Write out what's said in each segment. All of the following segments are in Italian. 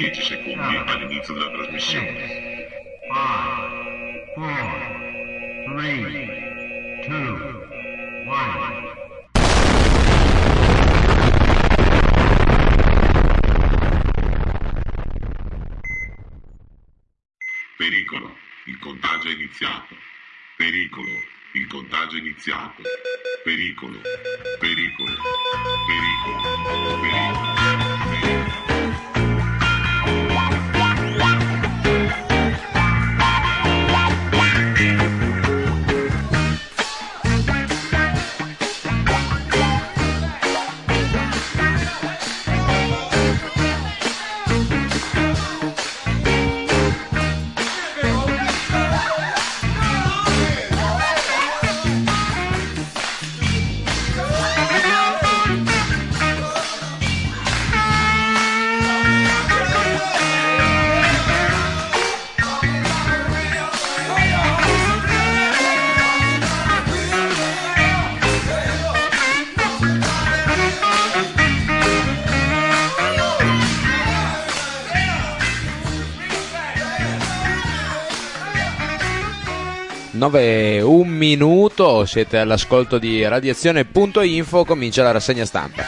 10 secondi all'inizio della trasmissione. 5, 4, 3, 2, 1. Pericolo, il contagio è iniziato. Pericolo, il contagio è iniziato. Pericolo, pericolo, pericolo, pericolo. 9, un minuto, siete all'ascolto di Radiazione.info, comincia la rassegna stampa.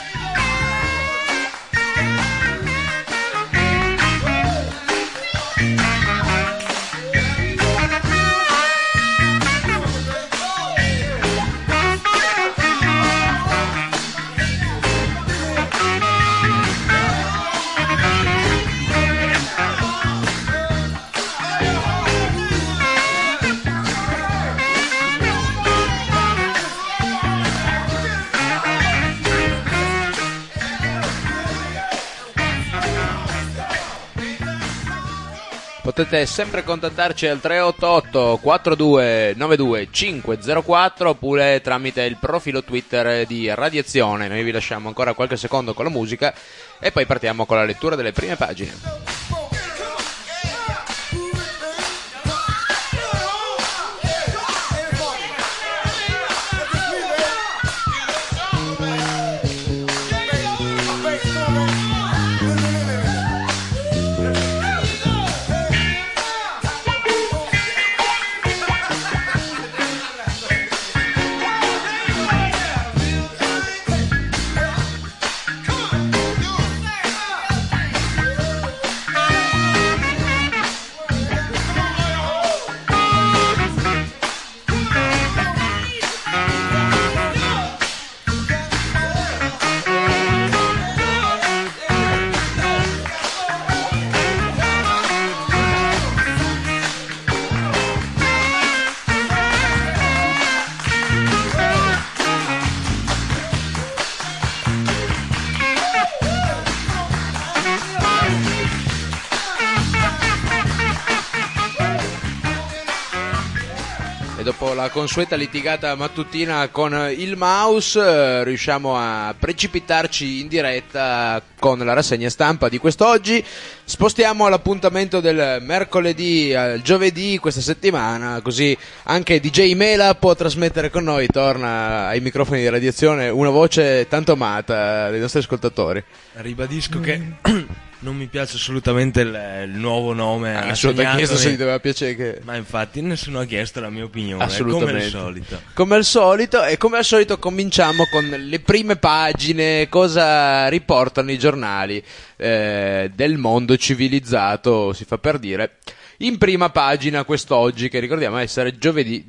Potete sempre contattarci al 388 4292 504 oppure tramite il profilo Twitter di Radiazione. Noi vi lasciamo ancora qualche secondo con la musica e poi partiamo con la lettura delle prime pagine. Dopo la consueta litigata mattutina con il mouse, riusciamo a precipitarci in diretta con la rassegna stampa di quest'oggi. Spostiamo l'appuntamento del mercoledì al giovedì questa settimana, così anche DJ Mela può trasmettere con noi, torna ai microfoni di Radiazione, una voce tanto amata dai nostri ascoltatori. Ribadisco che non mi piace assolutamente il nuovo nome. Nessuno ti ha chiesto se gli doveva piacere che... Ma infatti nessuno ha chiesto la mia opinione. Assolutamente. Come al solito. Come al solito, e come al solito cominciamo con le prime pagine, cosa riportano i giornali del mondo civilizzato, si fa per dire. In prima pagina quest'oggi, che ricordiamo essere giovedì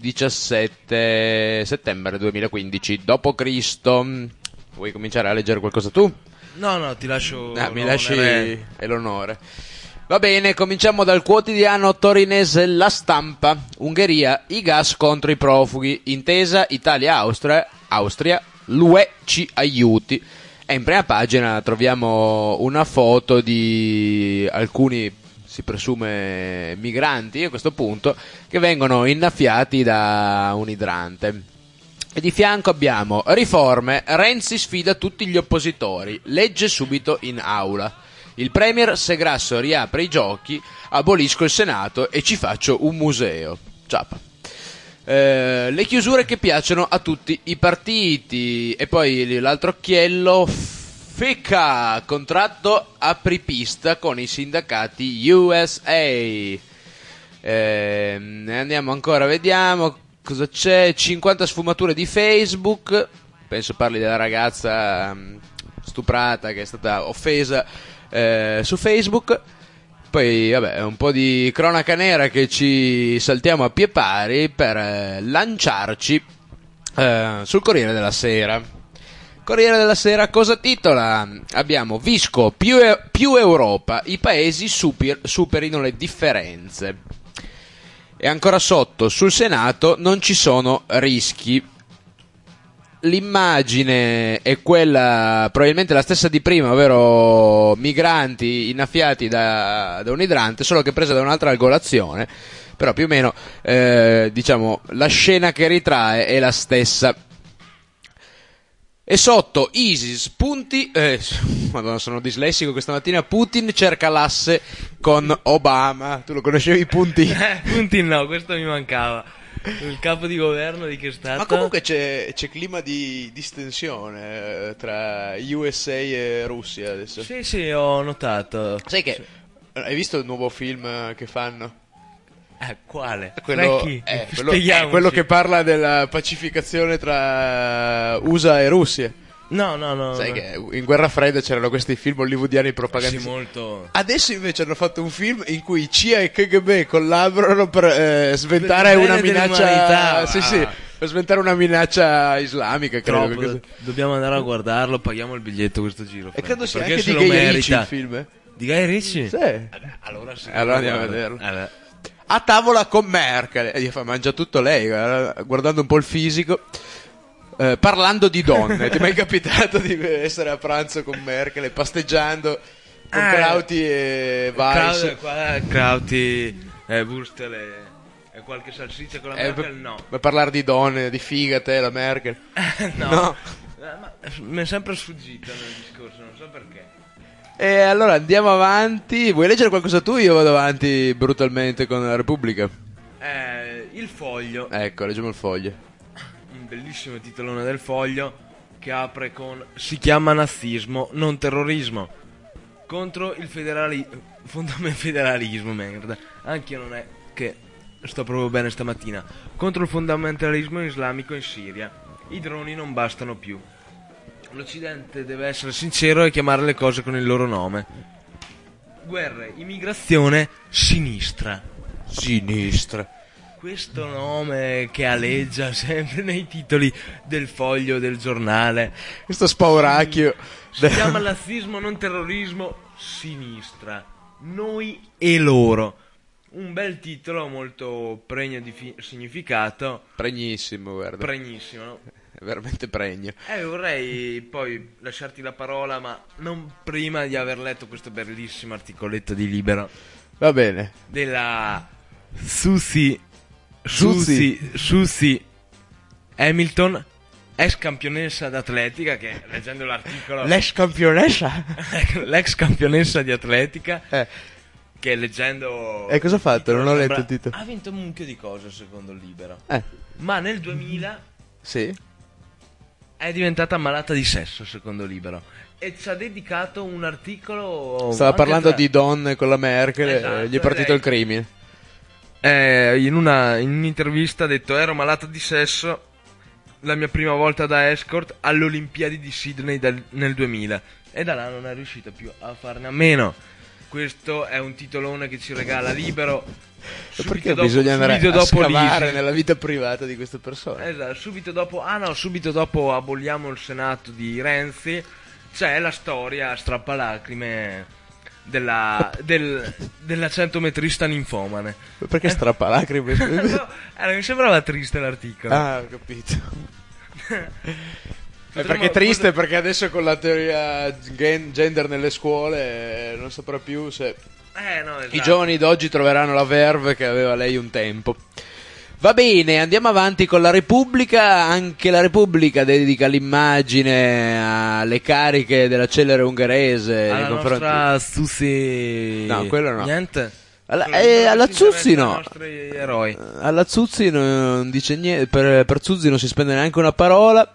17 settembre 2015 d.C. Vuoi cominciare a leggere qualcosa tu? No, ti lascio. Mi lasci l'onore. Va bene, cominciamo dal quotidiano torinese La Stampa. Ungheria, i gas contro i profughi. Intesa Italia-Austria, l'UE ci aiuti. E in prima pagina troviamo una foto di alcuni, si presume, migranti a questo punto, che vengono innaffiati da un idrante. E di fianco abbiamo riforme, Renzi sfida tutti gli oppositori, legge subito in aula. Il premier se Grasso riapre i giochi, abolisco il Senato e ci faccio un museo. Ciapa. Le chiusure che piacciono a tutti i partiti. E poi l'altro occhiello, Ficca, contratto apripista con i sindacati USA. Andiamo ancora, vediamo cosa c'è. 50 sfumature di Facebook. Penso parli della ragazza stuprata che è stata offesa su Facebook. Poi vabbè, un po' di cronaca nera che ci saltiamo a pie pari per lanciarci sul Corriere della Sera. Corriere della Sera cosa titola? Abbiamo Visco, più Europa, i paesi superino le differenze. E ancora sotto, sul Senato non ci sono rischi. L'immagine è quella, probabilmente la stessa di prima, ovvero migranti innaffiati da un idrante, solo che presa da un'altra angolazione. Però più o meno, diciamo, la scena che ritrae è la stessa. E sotto ISIS, punti... Madonna, sono dislessico questa mattina. Putin cerca l'asse con Obama. Tu lo conoscevi Putin? Putin no, questo mi mancava. Il capo di governo di che stato? Ma comunque c'è clima di distensione tra USA e Russia adesso. Sì, ho notato. Sai che hai visto il nuovo film che fanno? Quale? Quello quello che parla della pacificazione tra USA e Russia. No. Sai che in Guerra Fredda c'erano questi film hollywoodiani propagandistici. Sì, molto. Adesso invece hanno fatto un film in cui CIA e KGB collaborano per sventare una minaccia. Sì, per sventare una minaccia islamica, credo. Troppo, dobbiamo andare a guardarlo, paghiamo il biglietto questo giro. E credo sia perché anche se di lo Guy merita. Ritchie il film. Di Guy Ritchie? Sì. Allora sì. Allora andiamo a vederlo. A tavola con Merkel, e gli fa mangia tutto lei, guardando un po' il fisico, parlando di donne. Ti è mai capitato di essere a pranzo con Merkel, pasteggiando con Krauti e Weiss? Krauti, Wurstel e qualche salsiccia con la Merkel? No. Per parlare di donne, di figate, la Merkel? No. Ma mi è sempre sfuggito nel discorso, non so perché. E allora andiamo avanti. Vuoi leggere qualcosa tu? Io vado avanti brutalmente con la Repubblica. Il Foglio. Ecco, leggiamo il Foglio. Un bellissimo titolone del Foglio che apre con: si chiama nazismo, non terrorismo. Contro il federalismo, merda. Anche io non è che sto proprio bene stamattina. Contro il fondamentalismo islamico in Siria. I droni non bastano più. L'Occidente deve essere sincero e chiamare le cose con il loro nome. Guerre, immigrazione, sinistra. Questo nome che aleggia sempre nei titoli del Foglio, del giornale. Questo spauracchio. Si chiama nazismo, non terrorismo, sinistra. Noi e loro. Un bel titolo molto pregno di significato. Pregnissimo, guarda. Pregnissimo, no? È veramente pregno. Vorrei poi lasciarti la parola, ma non prima di aver letto questo bellissimo articoletto di Libero. Va bene. Della Susie Hamilton, ex campionessa d'atletica, che leggendo l'articolo... L'ex campionessa? L'ex campionessa di atletica, che leggendo... E cosa ha fatto? Non ho letto il titolo. Ha vinto un mucchio di cose secondo il Libero. Ma nel 2000... Sì. È diventata malata di sesso, secondo Libero, e ci ha dedicato un articolo. Stava parlando di donne con la Merkel, esatto, gli è partito il crimine. In un'intervista ha detto: ero malata di sesso, la mia prima volta da escort alle Olimpiadi di Sydney nel 2000, e da là non è riuscita più a farne a meno. Questo è un titolone che ci regala Libero. Perché bisogna andare a scavare nella vita privata di queste persone? Esatto, subito dopo aboliamo il Senato di Renzi. C'è la storia strappalacrime della 100metrista ninfomane. Perché strappalacrime? No, mi sembrava triste l'articolo. Ho capito. Perché è triste, perché adesso con la teoria gender nelle scuole non saprà più se no, esatto. I giovani d'oggi troveranno la verve che aveva lei un tempo. Va bene, andiamo avanti con la Repubblica. Anche la Repubblica dedica l'immagine alle cariche della celere ungherese alla nei confronti... nostra Susi. No, quello no. Niente. Alla Zuzzi no. Nostri eroi. Alla Zuzzi non dice niente. Per Zuzzi non si spende neanche una parola.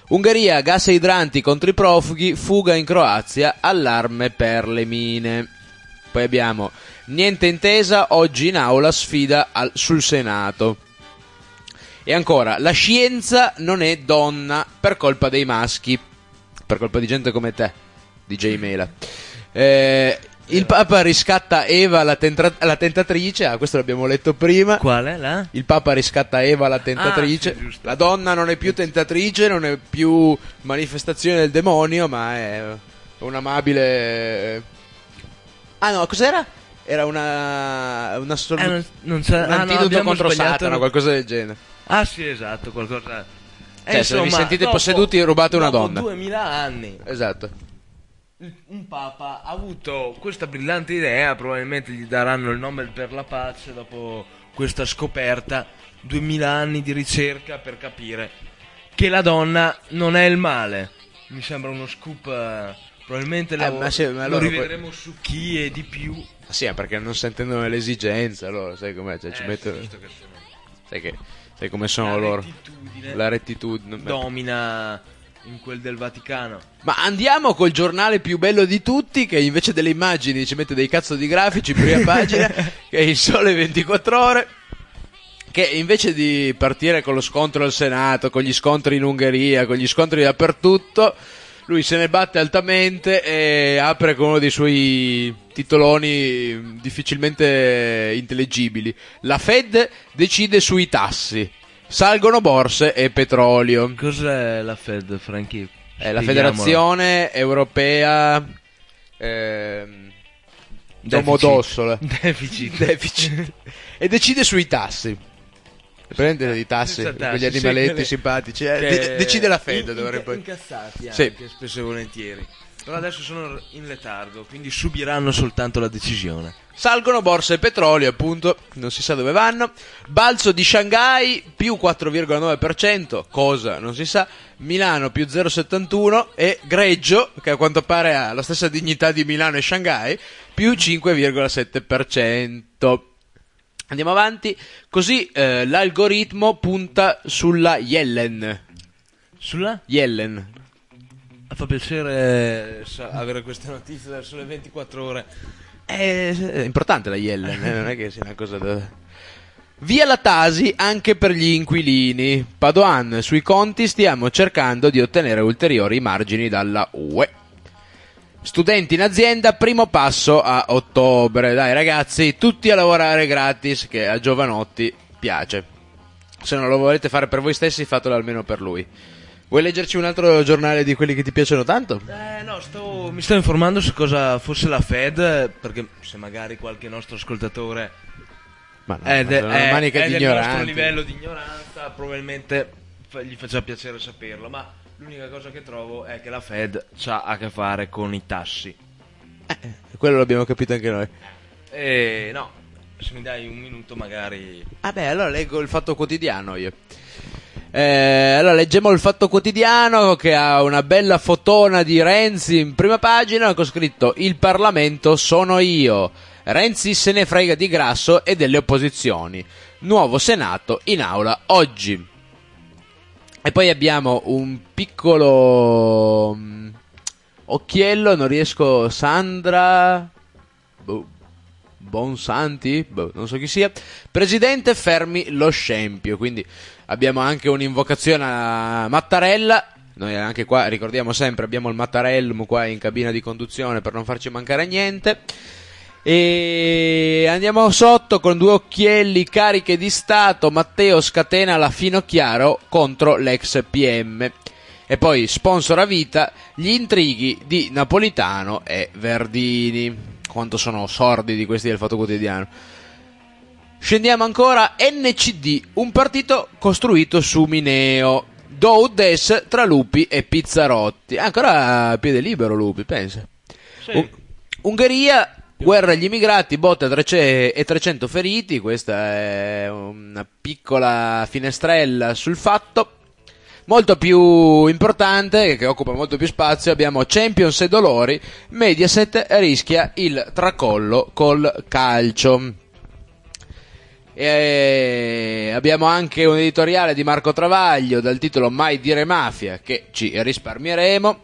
Ungheria, gas e idranti contro i profughi, fuga in Croazia, allarme per le mine. Poi abbiamo niente intesa, oggi in aula sfida sul Senato. E ancora, la scienza non è donna per colpa dei maschi, per colpa di gente come te, DJ Mela. Il Papa riscatta Eva la tentatrice, questo l'abbiamo letto prima. Quale? La? Il Papa riscatta Eva la tentatrice. Sì, giusto. La donna non è più tentatrice, non è più manifestazione del demonio, ma è un amabile... Ah no, cos'era? Era un antidoto contro Satana, qualcosa del genere. Ah sì, esatto, qualcosa... Cioè, se vi sentite posseduti, rubate una donna. 2000 anni. Esatto. Un papa ha avuto questa brillante idea, probabilmente gli daranno il Nobel per la pace dopo questa scoperta, 2000 anni di ricerca per capire che la donna non è il male. Mi sembra uno scoop, probabilmente ma lo rivedremo su Chi e di più. Sì, perché non sentono l'esigenza, allora sai com'è, cioè, ci mettono... sai come sono loro. La rettitudine domina in quel del Vaticano. Ma andiamo col giornale più bello di tutti, che invece delle immagini ci mette dei cazzo di grafici in prima pagina, che è il Sole 24 Ore, che invece di partire con lo scontro al Senato, con gli scontri in Ungheria, con gli scontri dappertutto, lui se ne batte altamente e apre con uno dei suoi titoloni difficilmente intellegibili. La Fed decide sui tassi. Salgono borse e petrolio. Cos'è la Fed, Franchi? È la Federazione Europea Domodossola. Deficit. E decide sui tassi. Prendere i tassi, quegli animaletti simpatici. Decide la Fed. Dovrebbe... Incassati sì. Anche spesso e volentieri. Però adesso sono in letargo, quindi subiranno soltanto la decisione. Salgono borse e petrolio, appunto, non si sa dove vanno. Balzo di Shanghai più 4,9%, cosa non si sa. Milano più 0,71% e Greggio, che a quanto pare ha la stessa dignità di Milano e Shanghai, più 5,7%. Andiamo avanti. Così l'algoritmo punta sulla Yellen. Sulla? Yellen. Fa piacere avere queste notizie da Sole 24 Ore. È importante la Yellen, non è che sia una cosa da... Via la Tasi anche per gli inquilini. Padoan, sui conti stiamo cercando di ottenere ulteriori margini dalla UE. Studenti in azienda, primo passo a ottobre. Dai ragazzi, tutti a lavorare gratis, che a Giovanotti piace. Se non lo volete fare per voi stessi, fatelo almeno per lui. Vuoi leggerci un altro giornale di quelli che ti piacciono tanto? No, mi sto informando su cosa fosse la Fed, perché se magari qualche nostro ascoltatore è del nostro livello di ignoranza, probabilmente gli faccia piacere saperlo, ma l'unica cosa che trovo è che la Fed ha a che fare con i tassi. Quello l'abbiamo capito anche noi. No, se mi dai un minuto magari... Allora leggo il Fatto Quotidiano io. Allora leggiamo il Fatto Quotidiano, che ha una bella fotona di Renzi in prima pagina con scritto: il Parlamento sono io, Renzi se ne frega di Grasso e delle opposizioni, nuovo Senato in aula oggi. E poi abbiamo un piccolo occhiello, non riesco, Sandra Bonsanti, non so chi sia. Presidente, fermi lo scempio. Quindi abbiamo anche un'invocazione a Mattarella. Noi anche qua, ricordiamo sempre, abbiamo il Mattarellum qua in cabina di conduzione per non farci mancare niente. E andiamo sotto con due occhielli, cariche di Stato, Matteo scatena la Finocchiaro contro l'ex PM. E poi sponsor a vita, gli intrighi di Napolitano e Verdini. Quanto sono sordidi questi del Fatto Quotidiano. Scendiamo ancora. NCD, un partito costruito su Mineo. Do des tra Lupi e Pizzarotti. Ancora a piede libero Lupi, pensa. Sì. Ungheria, guerra agli immigrati, botte e 300 feriti. Questa è una piccola finestrella sul fatto. Molto più importante, che occupa molto più spazio, abbiamo Champions e dolori, Mediaset rischia il tracollo col calcio. E abbiamo anche un editoriale di Marco Travaglio dal titolo Mai dire mafia, che ci risparmieremo.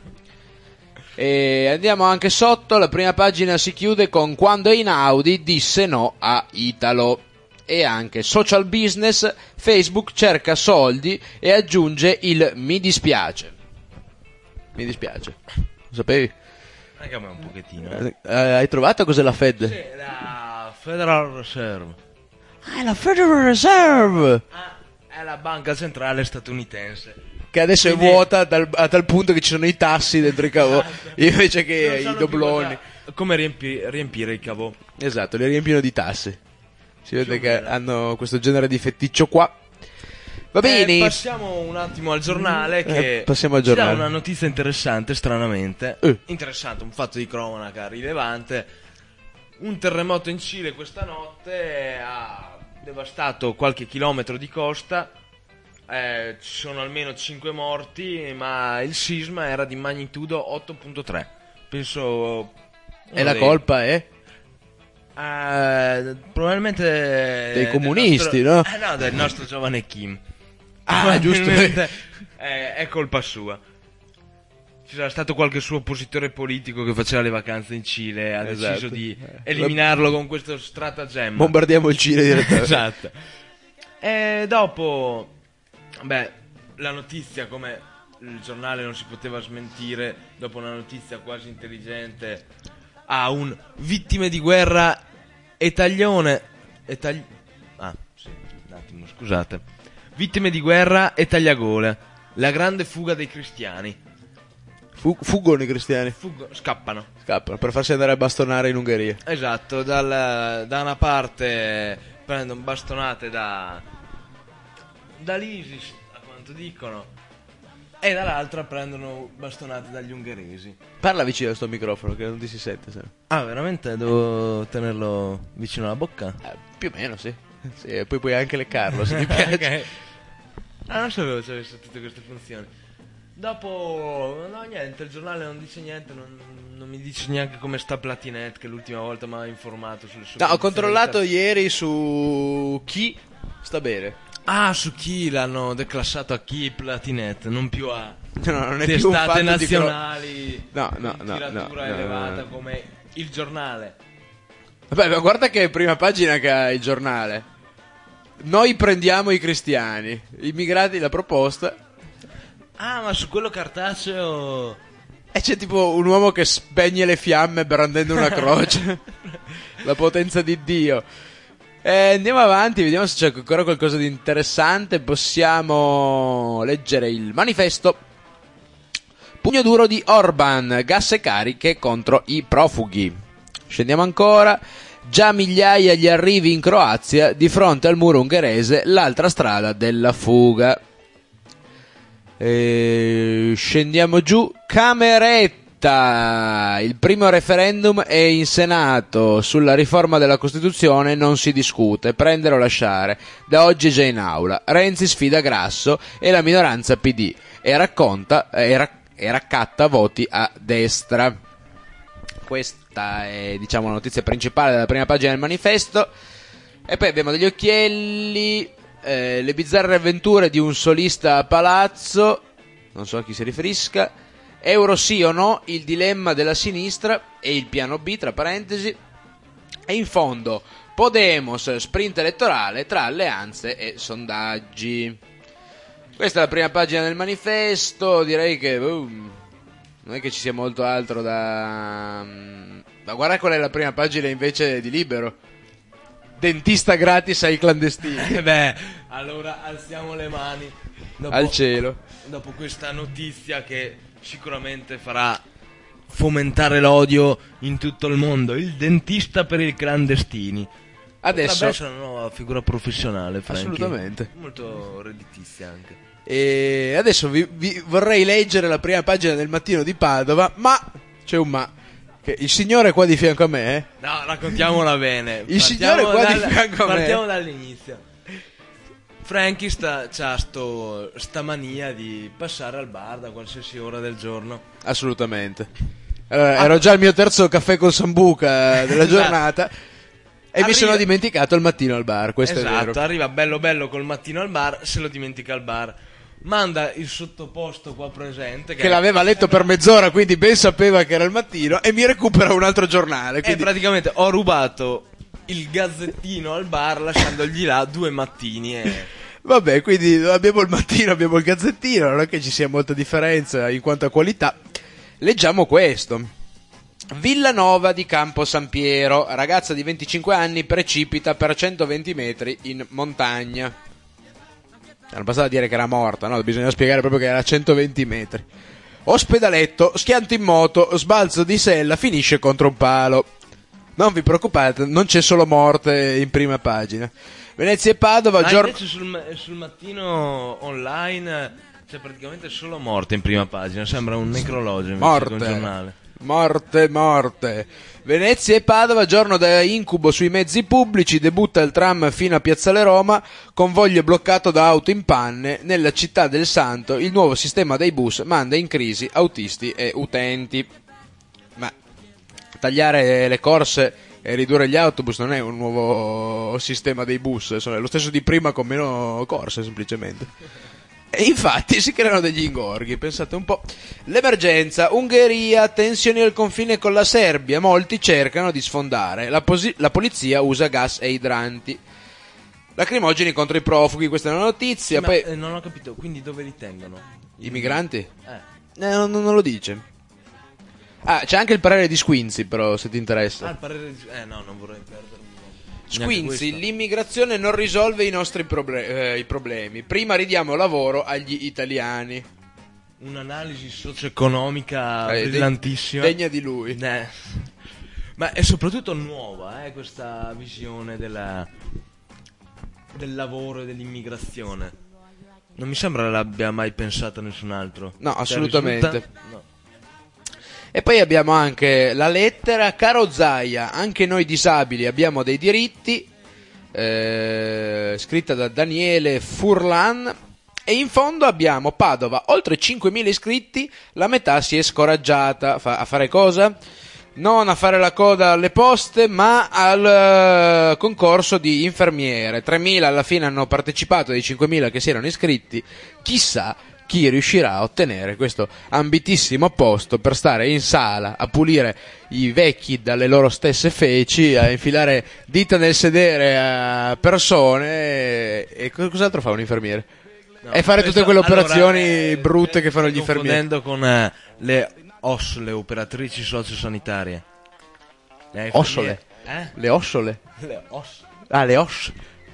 E andiamo anche sotto, la prima pagina si chiude con quando Einaudi disse no a Italo. E anche social business, Facebook cerca soldi e aggiunge il mi dispiace. Mi dispiace, lo sapevi? Anche a me un pochettino. Hai trovato cos'è la Fed? Sì, la Federal Reserve. Ah, è la Federal Reserve, È la banca centrale statunitense. che adesso Quindi- è vuota a tal punto che ci sono i tassi dentro i cavò invece che Non i sanno più dobloni. come riempire i cavò. Esatto, li riempiono di tassi. Si vede Più o che meno. hanno questo genere di feticcio qua. Va bene. Passiamo un attimo al giornale che passiamo al ci dà giornale. una notizia interessante, stranamente. Interessante, un fatto di cronaca rilevante. Un terremoto in Cile questa notte ha devastato qualche chilometro di costa. Ci sono almeno 5 morti, ma il sisma era di magnitudo 8.3. Penso... E la colpa è? Probabilmente Dei comunisti, del nostro, no? no, del nostro giovane Kim. Ah, giusto. Probabilmente è colpa sua. Ci sarà stato qualche suo oppositore politico che faceva le vacanze in Cile e ha Esatto. deciso di eliminarlo con questo stratagemma. Bombardiamo il Cile direttamente. Esatto. E dopo, la notizia, come il giornale non si poteva smentire, dopo una notizia quasi intelligente, a un vittime di guerra italione. Sì, un attimo, scusate. Vittime di guerra e tagliagole. La grande fuga dei cristiani. Fuggono i cristiani. Scappano. Scappano per farsi andare a bastonare in Ungheria. Esatto, da una parte prendono bastonate dall'ISIS, a quanto dicono, e dall'altra prendono bastonate dagli ungheresi. Parla vicino a sto microfono che non ti si sente. Ah, veramente? Devo tenerlo vicino alla bocca? Più o meno, sì. Sì, e poi puoi anche leccarlo se ti piace. Ok. Non sapevo se avesse tutte queste funzioni. Dopo, no, niente, il giornale non dice niente, non mi dice neanche come sta Platinet, che l'ultima volta mi ha informato sulle sue No, ho condizioni controllato di ieri su chi sta bene. su chi l'hanno declassato a chi Platinet, non più a No, non è più un testate fatto di nazionali No, di tiratura elevata no. come il giornale. Vabbè, ma guarda che prima pagina che ha il giornale. Noi prendiamo i cristiani, immigrati la proposta. Ah, ma su quello cartaceo... E c'è tipo un uomo che spegne le fiamme brandendo una croce. La potenza di Dio. Andiamo avanti, vediamo se c'è ancora qualcosa di interessante. Possiamo leggere il manifesto. Pugno duro di Orban, gas e cariche contro i profughi. Scendiamo ancora. Già migliaia gli arrivi in Croazia, di fronte al muro ungherese, l'altra strada della fuga. Scendiamo giù. Cameretta, il primo referendum è in Senato sulla riforma della Costituzione, non si discute, prendere o lasciare, da oggi è già in aula. Renzi sfida Grasso e la minoranza PD e raccatta voti a destra. Questa è, diciamo, la notizia principale della prima pagina del manifesto. E poi abbiamo degli occhielli, le bizzarre avventure di un solista a palazzo, non so a chi si riferisca, euro sì o no, il dilemma della sinistra e il piano B, tra parentesi, e in fondo Podemos, sprint elettorale tra alleanze e sondaggi. Questa è la prima pagina del manifesto, direi che non è che ci sia molto altro da... Ma guarda qual è la prima pagina invece di Libero. Dentista gratis ai clandestini. Allora alziamo le mani Al cielo. dopo questa notizia che sicuramente farà fomentare l'odio in tutto il mondo. Il dentista per i clandestini. Adesso Potrebbe essere una nuova figura professionale, Frankie. Assolutamente. Molto redditizia anche. E adesso vi vorrei leggere la prima pagina del Mattino di Padova, ma c'è un ma. Che il signore qua di fianco a me, No, raccontiamola bene. Il signore qua di fianco a me. Partiamo dall'inizio. Frankie c'ha sta mania di passare al bar da qualsiasi ora del giorno. assolutamente. Allora, ero già al mio terzo caffè con sambuca della giornata. E mi Arriva- sono dimenticato il mattino al bar, questo è Esatto, vero. arriva bello bello col mattino al bar, se lo dimentica al bar. Manda il sottoposto qua presente Che l'aveva letto per mezz'ora, quindi ben sapeva che era il mattino, e mi recupera un altro giornale. E Quindi... praticamente ho rubato il gazzettino al bar lasciandogli là 2 mattini e... Vabbè, quindi abbiamo il mattino, abbiamo il gazzettino, non è che ci sia molta differenza in quanto a qualità. Leggiamo questo. Villanova di Campo San Piero, ragazza di 25 anni precipita per 120 metri in montagna. Non bastava dire che era morta, no? Bisogna spiegare proprio che era a 120 metri. Ospedaletto, schianto in moto, sbalzo di sella, finisce contro un palo. Non vi preoccupate, non c'è solo morte in prima pagina. Venezia e Padova, invece sul mattino online c'è praticamente solo morte in prima pagina, sembra un necrologio invece che un giornale. Morte. Venezia e Padova, giorno da incubo sui mezzi pubblici, debutta il tram fino a Piazzale Roma, convoglio bloccato da auto in panne, nella città del Santo il nuovo sistema dei bus manda in crisi autisti e utenti. Ma tagliare le corse e ridurre gli autobus non è un nuovo sistema dei bus, è lo stesso di prima con meno corse semplicemente. E infatti si creano degli ingorghi, pensate un po'. L'emergenza, Ungheria, tensioni al confine con la Serbia, molti cercano di sfondare, la polizia usa gas e idranti. Lacrimogeni contro i profughi, questa è una notizia. Sì, poi... ma, non ho capito, quindi dove li tengono? I migranti? Eh. Non lo dice. Ah, c'è anche il parere di Squinzi però, se ti interessa. Il parere di... no, non vorrei perdermi. Squinzi, l'immigrazione non risolve i nostri i problemi. Prima ridiamo lavoro agli italiani. Un'analisi socio-economica brillantissima. Degna di lui. Ma è soprattutto nuova, questa visione del lavoro e dell'immigrazione. Non mi sembra l'abbia mai pensata nessun altro. No, assolutamente. No. E poi abbiamo anche la lettera: caro Zaia, anche noi disabili abbiamo dei diritti, scritta da Daniele Furlan. E in fondo abbiamo Padova, oltre 5.000 iscritti, la metà si è scoraggiata a fare cosa? Non a fare la coda alle poste, ma al concorso di infermiere. 3.000 alla fine hanno partecipato dei 5.000 che si erano iscritti. Chissà chi riuscirà a ottenere questo ambitissimo posto per stare in sala a pulire i vecchi dalle loro stesse feci, a infilare dita nel sedere a persone e cos'altro fa un infermiere? No, e fare tutte quelle operazioni allora, brutte che fanno gli infermieri. Confondendo con le OS, le operatrici sociosanitarie. Ossole. Le ossole. Le OS. Ah, le os.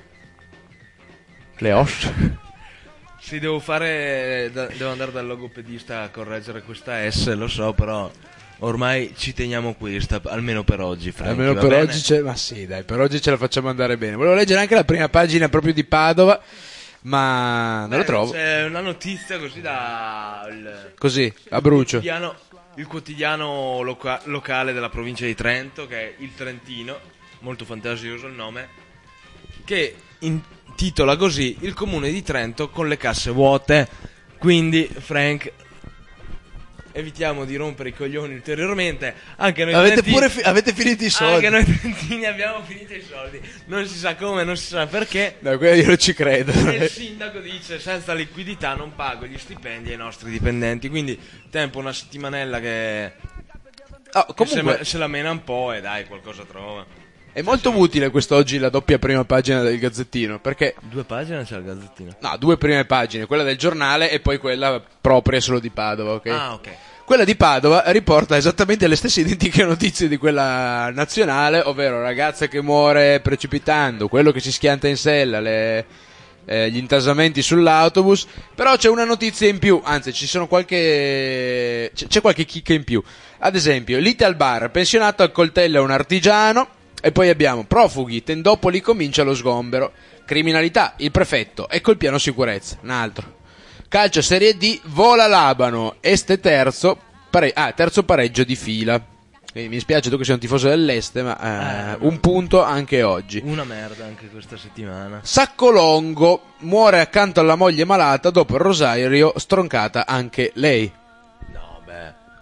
Le os. Sì, devo andare dal logopedista a correggere questa S, lo so, però ormai ci teniamo questa, almeno per oggi, Frank. Almeno per oggi ma sì, dai, per oggi ce la facciamo andare bene. Volevo leggere anche la prima pagina proprio di Padova, ma non la trovo. C'è una notizia così Così, a brucio. Il quotidiano locale della provincia di Trento, che è il Trentino, molto fantasioso il nome, che intitola così: il comune di Trento con le casse vuote. Quindi, Frank, evitiamo di rompere i coglioni ulteriormente. Anche noi avete finito i soldi. Anche noi trentini abbiamo finito i soldi. Non si sa come, non si sa perché. No, quello io non ci credo. E il sindaco dice: senza liquidità non pago gli stipendi ai nostri dipendenti. Quindi tempo una settimanella che comunque se la mena un po' e dai, qualcosa trova. È molto utile quest'oggi la doppia prima pagina del Gazzettino, perché 2 pagine c'è il Gazzettino? No, 2 prime pagine, quella del giornale e poi quella propria solo di Padova, ok? Ah, ok. Quella di Padova riporta esattamente le stesse identiche notizie di quella nazionale, ovvero ragazza che muore precipitando, quello che si schianta in sella, gli intasamenti sull'autobus. Però c'è una notizia in più, anzi c'è qualche chicca in più. Ad esempio, lite al bar, pensionato accoltella un artigiano. E poi abbiamo profughi, Tendopoli comincia lo sgombero, criminalità, il prefetto, ecco il piano sicurezza, un altro. Calcio Serie D, vola Labano, Este terzo pareggio di fila. Mi dispiace tu che sei un tifoso dell'Este, ma un punto anche oggi. Una merda anche questa settimana. Saccolongo, muore accanto alla moglie malata dopo il rosario, stroncata anche lei. No, beh.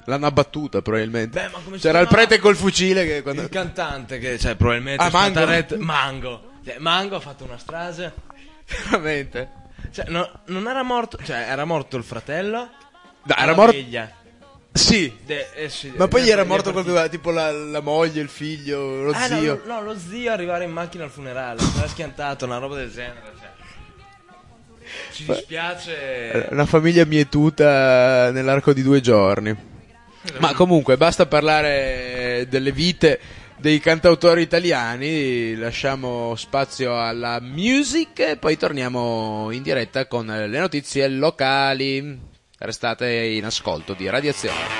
L'hanno abbattuta probabilmente. Beh, ma come si C'era il chiama? prete col fucile che quando... Il cantante che, cioè, probabilmente Ah, è stata Mango. Mango. Cioè, Mango ha fatto una strage. Veramente. Cioè, non era morto, cioè, era morto il fratello. Dai, e era la morto... figlia. Sì. Sì, Ma poi gli era gli è morto partito. qualcosa, tipo la moglie, il figlio, lo Ah, no, zio. no, lo zio arrivare in macchina al funerale. Si era schiantato, una roba del genere. Cioè. Ci dispiace. Una famiglia mietuta nell'arco di 2 giorni. Ma comunque, basta parlare delle vite dei cantautori italiani, lasciamo spazio alla music e poi torniamo in diretta con le notizie locali. Restate in ascolto di Radiazione.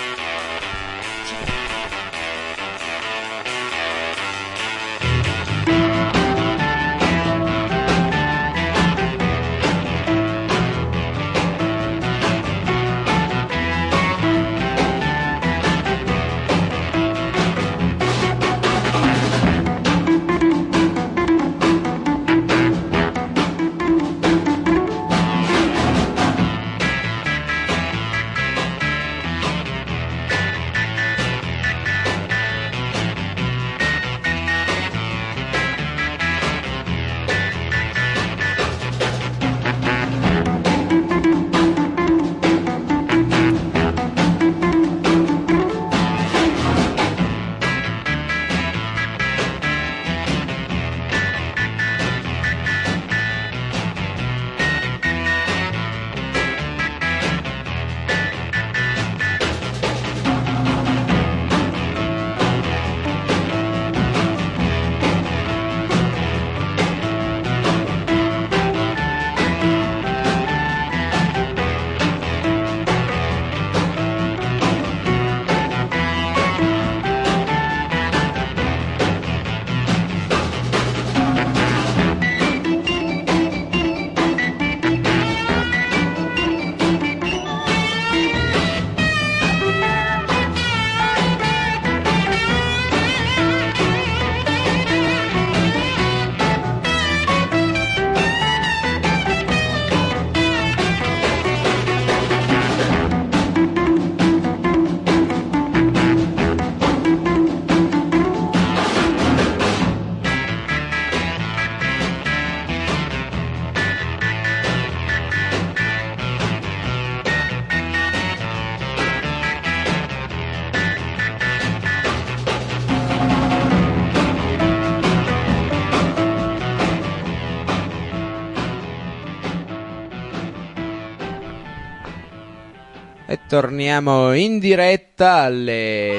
E torniamo in diretta alle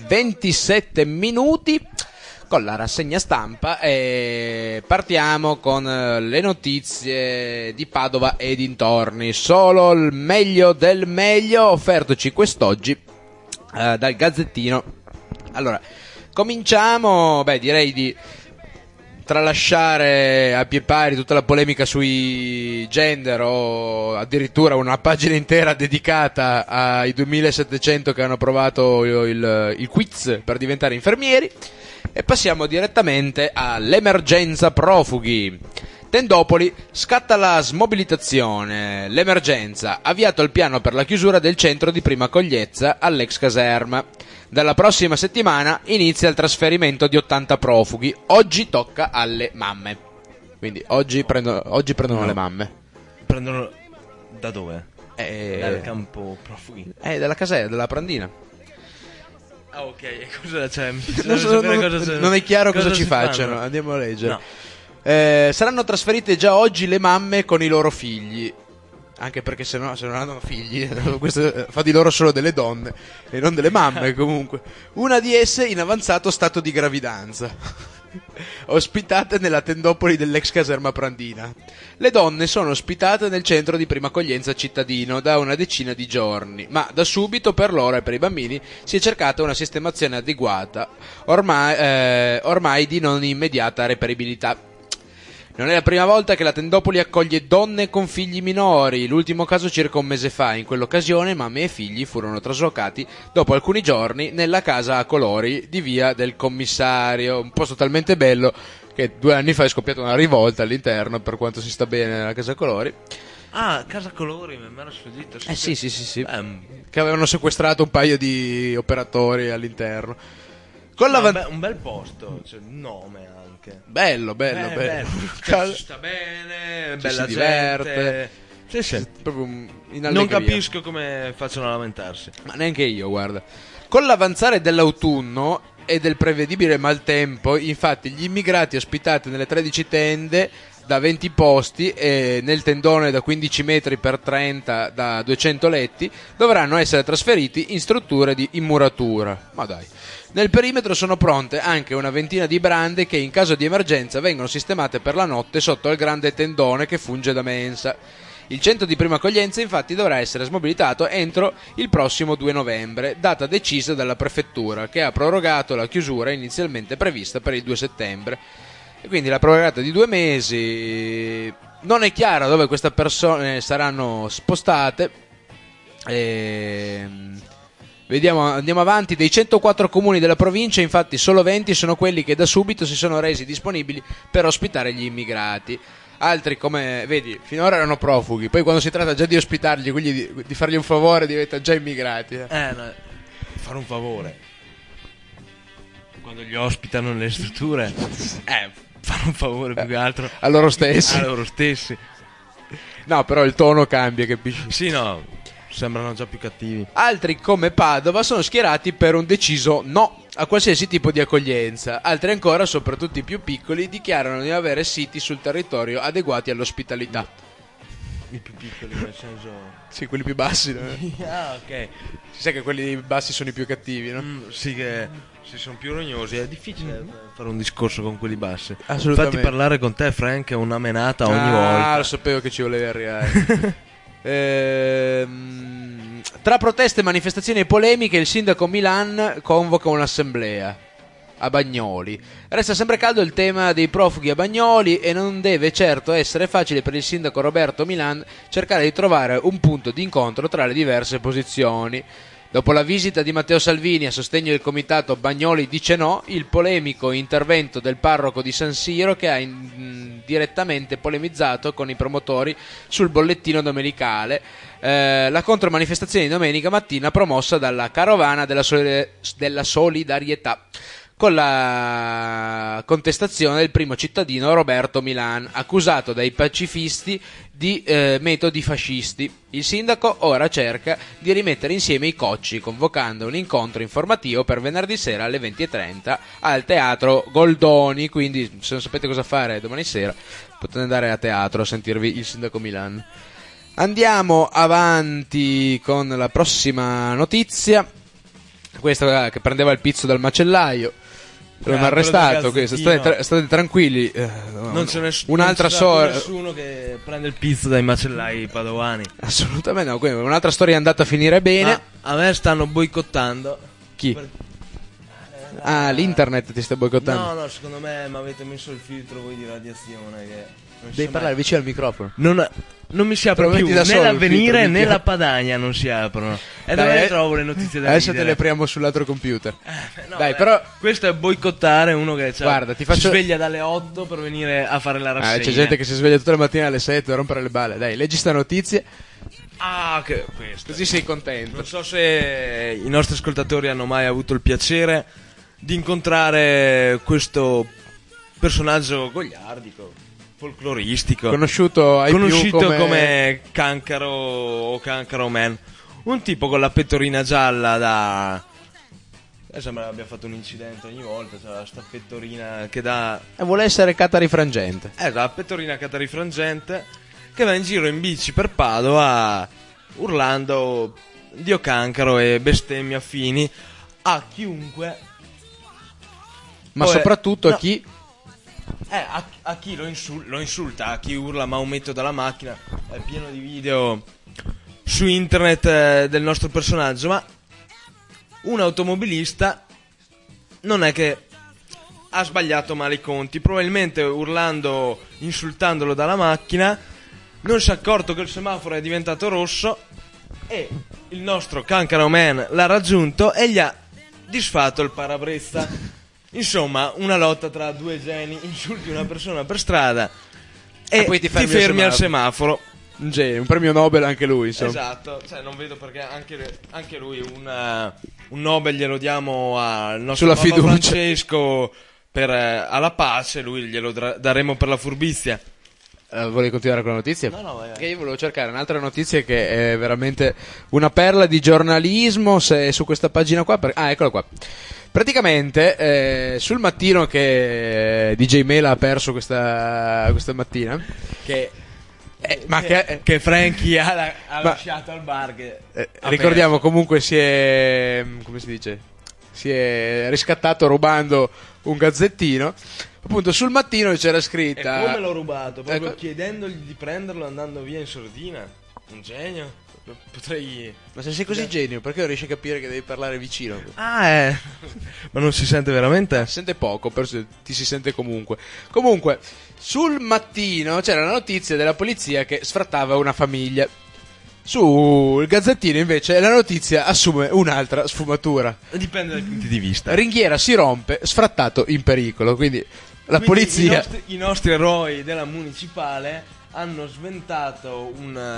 9:27 minuti con la rassegna stampa e partiamo con le notizie di Padova e dintorni. Solo il meglio del meglio offertoci quest'oggi dal Gazzettino. Allora, cominciamo, direi di tralasciare a pie pari tutta la polemica sui gender o addirittura una pagina intera dedicata ai 2700 che hanno provato il quiz per diventare infermieri e passiamo direttamente all'emergenza profughi. Tendopoli, scatta la smobilitazione, l'emergenza, avviato il piano per la chiusura del centro di prima accoglienza all'ex caserma. Dalla prossima settimana inizia il trasferimento di 80 profughi, oggi tocca alle mamme. Quindi oggi prendono le mamme. Prendono da dove? Dal campo profughi. Dalla caserma, dalla Prandina. Ah, ok, cosa c'è? Non è chiaro cosa ci si facciano, fanno? andiamo a leggere. No. Saranno trasferite già oggi le mamme con i loro figli. Anche perché se non hanno figli, questo fa di loro solo delle donne e non delle mamme comunque. Una di esse in avanzato stato di gravidanza, ospitate nella tendopoli dell'ex caserma Prandina. Le donne sono ospitate nel centro di prima accoglienza cittadino da una decina di giorni, ma da subito per loro e per i bambini si è cercata una sistemazione adeguata, ormai di non immediata reperibilità. Non è la prima volta che la Tendopoli accoglie donne con figli minori, l'ultimo caso circa un mese fa. In quell'occasione mamme e figli furono traslocati dopo alcuni giorni nella casa a colori di via del commissario, un posto talmente bello che 2 anni fa è scoppiata una rivolta all'interno, per quanto si sta bene nella casa a colori. Ah, Casa Colori, mi era sfuggito. Sì. Che avevano sequestrato un paio di operatori all'interno. Con Un bel posto, cioè un nome anche. Bello. Cioè, si sta bene, Ci bella si diverte. gente. Sì. Proprio in allegria. Non capisco come facciano a lamentarsi. Ma neanche io, guarda. Con l'avanzare dell'autunno e del prevedibile maltempo, infatti, gli immigrati ospitati nelle 13 tende da 20 posti e nel tendone da 15 metri per 30 da 200 letti dovranno essere trasferiti in strutture di immuratura. Ma dai. Nel perimetro sono pronte anche una ventina di brande che in caso di emergenza vengono sistemate per la notte sotto il grande tendone che funge da mensa. Il centro di prima accoglienza infatti dovrà essere smobilitato entro il prossimo 2 novembre, data decisa dalla prefettura, che ha prorogato la chiusura inizialmente prevista per il 2 settembre. E quindi la prorogata di 2 mesi. Non è chiaro dove queste persone saranno spostate. Vediamo, andiamo avanti. Dei 104 comuni della provincia, infatti, solo 20 sono quelli che da subito si sono resi disponibili per ospitare gli immigrati. Altri, come vedi, finora erano profughi, poi quando si tratta già di ospitarli, quindi di fargli un favore, diventano già immigrati. No, fare un favore. Quando li ospitano nelle strutture, fare un favore più che altro A loro stessi. a loro stessi. No, però il tono cambia, capisci? Sì, no, sembrano già più cattivi. Altri, come Padova, sono schierati per un deciso no a qualsiasi tipo di accoglienza. Altri ancora, soprattutto i più piccoli, dichiarano di avere siti sul territorio adeguati all'ospitalità. I più piccoli, nel senso... Sì, quelli più bassi, no? Ah, ok. Si sa che quelli bassi sono i più cattivi, no? Sì, che si sono più rognosi. È difficile fare un discorso con quelli bassi. Assolutamente. Infatti parlare con te, Frank, è una menata ogni Ah, volta. lo sapevo che ci volevi arrivare. Tra proteste, manifestazioni e polemiche, il sindaco Milan convoca un'assemblea a Bagnoli. Resta sempre caldo il tema dei profughi a Bagnoli e non deve certo essere facile per il sindaco Roberto Milan cercare di trovare un punto di incontro tra le diverse posizioni. Dopo la visita di Matteo Salvini a sostegno del comitato Bagnoli dice no, il polemico intervento del parroco di San Siro che ha direttamente polemizzato con i promotori sul bollettino domenicale, la contromanifestazione di domenica mattina promossa dalla Carovana della Solidarietà, con la contestazione del primo cittadino Roberto Milan, accusato dai pacifisti di metodi fascisti. Il sindaco ora cerca di rimettere insieme i cocci, convocando un incontro informativo per venerdì sera alle 20:30 al Teatro Goldoni, quindi se non sapete cosa fare domani sera potete andare a teatro a sentirvi il sindaco Milan. Andiamo avanti con la prossima notizia, questa che prendeva il pizzo dal macellaio. L'hanno arrestato, questo. State tranquilli. Non c'è un'altra storia. Nessuno che prende il pizzo dai macellai padovani. Assolutamente no. Un'altra storia è andata a finire bene. Ma a me stanno boicottando. Chi? L'internet ti sta boicottando. No, secondo me mi avete messo il filtro voi di radiazione. Che non si Devi sa parlare mai. vicino al microfono. Non mi si apre Prometti più da né solo il l'Avvenire filtro, né minchia. la Padania non si aprono. E Dai, dove le trovo le notizie da adesso ridere? te le apriamo sull'altro computer. No, Dai, però questo è boicottare uno che Guarda, ti si faccio- sveglia dalle 8 per venire a fare la rassegna. c'è gente che si sveglia tutte le mattine alle 7 a rompere le balle. Dai, leggi sta notizia, che questo. così sei contento. Non so se i nostri ascoltatori hanno mai avuto il piacere di incontrare questo personaggio gogliardico, folcloristico, Conosciuto ai conosciuto più come Cancaro o Cancaro Man, un tipo con la pettorina gialla da... sembra abbia fatto un incidente ogni volta, c'è sta pettorina che dà... vuole essere catarifrangente. la pettorina catarifrangente che va in giro in bici per Padova urlando Dio Cancaro e bestemmie affini a chiunque. Ma Poi- soprattutto no. a chi? A chi lo insulta, a chi urla Maometto dalla macchina. È pieno di video su internet del nostro personaggio. Ma un automobilista non è che ha sbagliato male i conti. Probabilmente urlando, insultandolo dalla macchina, non si è accorto che il semaforo è diventato rosso e il nostro Cancaro Man l'ha raggiunto e gli ha disfatto il parabrezza. Insomma, una lotta tra due geni, insulti una persona per strada e poi ti ti fermi al semaforo. Un genio, un premio Nobel anche lui, insomma. Esatto, cioè, non vedo perché anche lui un Nobel glielo diamo al nostro Sulla Papa fiducia. Francesco per alla pace, lui glielo daremo per la furbizia. Volevi continuare con la notizia? No, vai. Che io volevo cercare un'altra notizia che è veramente una perla di giornalismo, se su questa pagina qua. Eccola qua. Praticamente sul mattino che DJ Mela ha perso questa mattina, Che Frankie ha lasciato al bar. ricordiamo comunque si è, come si dice, si è riscattato rubando un gazzettino. Appunto sul mattino c'era scritta: E come l'ho rubato? Proprio Ecco. chiedendogli di prenderlo andando via in sordina. Un genio. Potrei... Ma se sei così genio, perché non riesci a capire che devi parlare vicino? Ma non si sente veramente? Si sente poco, però ti si sente comunque. Comunque, sul mattino c'era la notizia della polizia che sfrattava una famiglia. Sul Gazzettino invece la notizia assume un'altra sfumatura. Dipende dai punti di vista. Ringhiera si rompe, sfrattato in pericolo. Quindi la Quindi polizia... I nostri eroi della municipale hanno sventato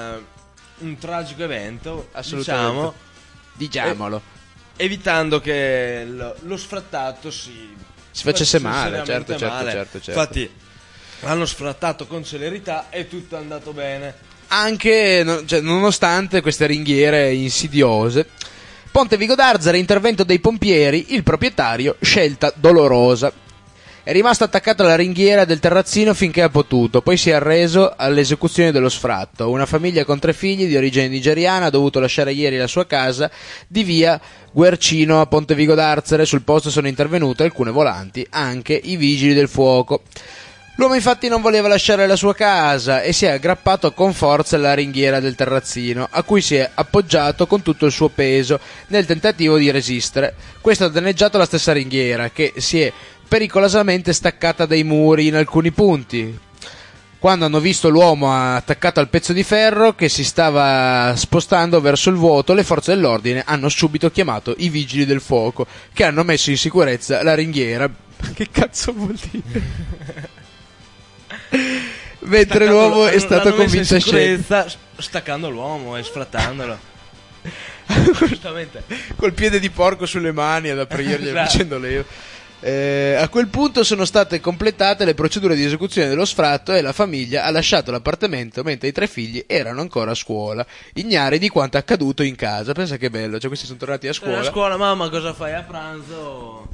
un tragico evento, Assolutamente. diciamo, Diciamolo. evitando che lo sfrattato si facesse male, seriamente certo. male. Infatti l'hanno sfrattato con celerità e tutto è andato bene. Anche nonostante queste ringhiere insidiose. Ponte Vigo d'Arzara, intervento dei pompieri, il proprietario, scelta dolorosa. È rimasto attaccato alla ringhiera del terrazzino finché ha potuto, poi si è arreso all'esecuzione dello sfratto. Una famiglia con 3 figli di origine nigeriana ha dovuto lasciare ieri la sua casa di via Guercino a Ponte Vigo d'Arzara. Sul posto sono intervenute alcune volanti, anche i vigili del fuoco. L'uomo infatti non voleva lasciare la sua casa e si è aggrappato con forza alla ringhiera del terrazzino, a cui si è appoggiato con tutto il suo peso nel tentativo di resistere. Questo ha danneggiato la stessa ringhiera, che si è pericolosamente staccata dai muri in alcuni punti. Quando hanno visto l'uomo attaccato al pezzo di ferro che si stava spostando verso il vuoto, le forze dell'ordine hanno subito chiamato i vigili del fuoco, che hanno messo in sicurezza la ringhiera. Che cazzo vuol dire? Mentre l'uomo è stato convinto a scendere, staccando l'uomo e sfrattandolo. Giustamente. col piede di porco sulle mani ad aprirgli Esatto. facendo leva. A quel punto sono state completate le procedure di esecuzione dello sfratto e la famiglia ha lasciato l'appartamento mentre i 3 figli erano ancora a scuola, ignari di quanto accaduto in casa. Pensa che bello, cioè questi sono tornati a A scuola, mamma, cosa fai a pranzo?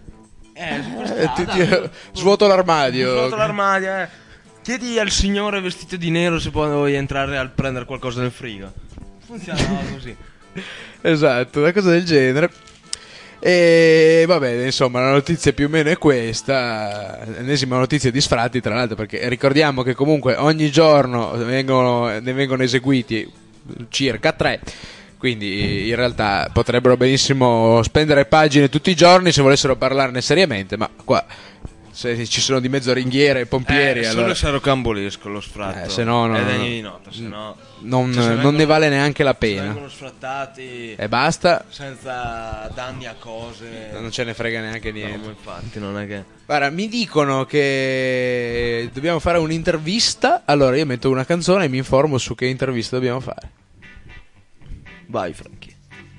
Svuoto l'armadio. Svuoto l'armadio, Chiedi al signore vestito di nero se puoi entrare a prendere qualcosa nel frigo. Funzionava così. Esatto, una cosa del genere. E va bene, insomma, la notizia più o meno è questa. L'ennesima notizia di sfratti, tra l'altro, perché ricordiamo che comunque ogni giorno ne vengono eseguiti circa 3. Quindi in realtà potrebbero benissimo spendere pagine tutti i giorni se volessero parlarne seriamente, ma qua se ci sono di mezzo ringhiere e pompieri, Solo allora se rocambolesco lo sfratto. se no, è degno di nota, se no non vengono- ne vale neanche la se pena. vengono sfrattati E basta, senza danni a cose. non ce ne frega neanche No, niente. ma infatti non è che... Guarda, mi dicono che dobbiamo fare un'intervista, allora io metto una canzone e mi informo su che intervista dobbiamo fare. Vai, Franchi.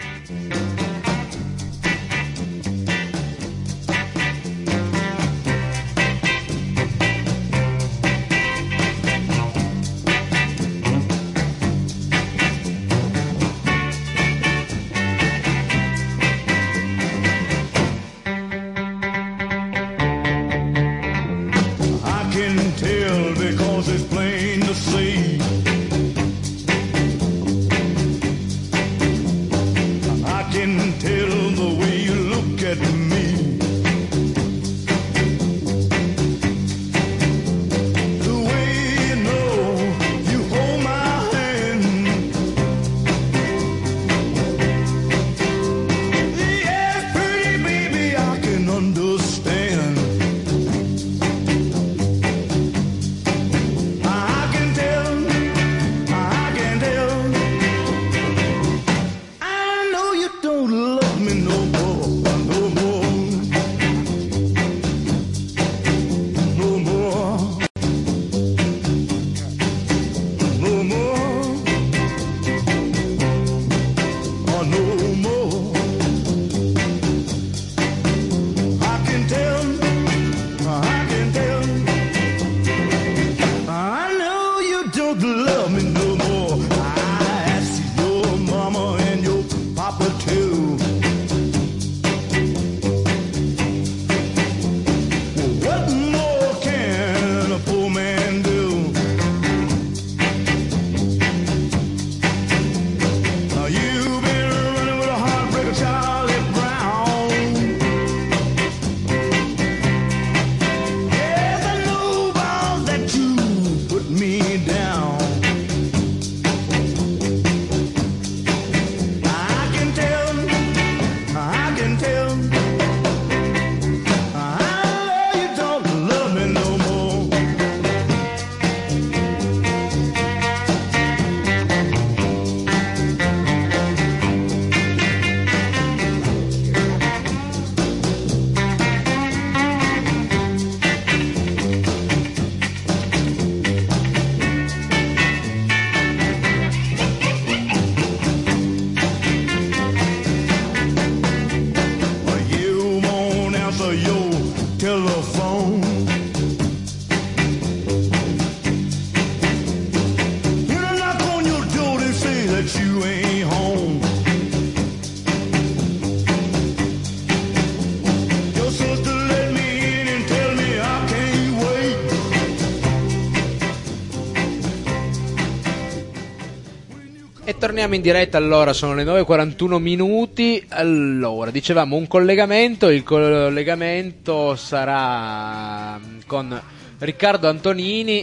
I can tell because it's plain to see. I can E torniamo in diretta, allora sono le 9:41 minuti. Allora, dicevamo un collegamento, il collegamento sarà con Riccardo Antonini,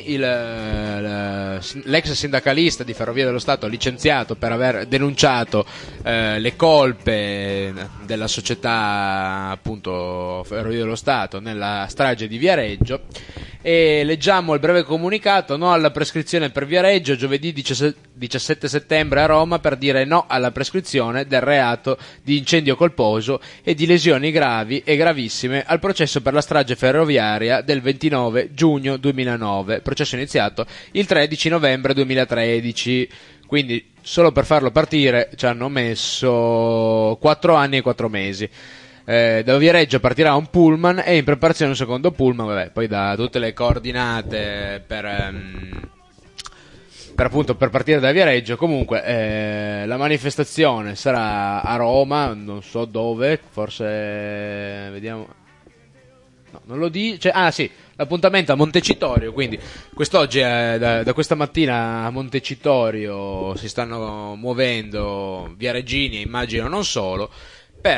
l'ex sindacalista di Ferrovie dello Stato, licenziato per aver denunciato le colpe della società, appunto, Ferrovie dello Stato nella strage di Viareggio. E leggiamo il breve comunicato: no alla prescrizione per Viareggio, giovedì 17 settembre a Roma, per dire no alla prescrizione del reato di incendio colposo e di lesioni gravi e gravissime al processo per la strage ferroviaria del 29 giugno 2009, processo iniziato il 13 novembre 2013. Quindi solo per farlo partire ci hanno messo 4 anni e 4 mesi. Da Viareggio partirà un pullman e in preparazione un secondo pullman, vabbè, poi da tutte le coordinate per appunto per partire da Viareggio. Comunque la manifestazione sarà a Roma, non so dove, forse vediamo, no, non lo dice. Ah sì, l'appuntamento a Montecitorio, quindi quest'oggi da questa mattina a Montecitorio si stanno muovendo viareggini, immagino non solo, per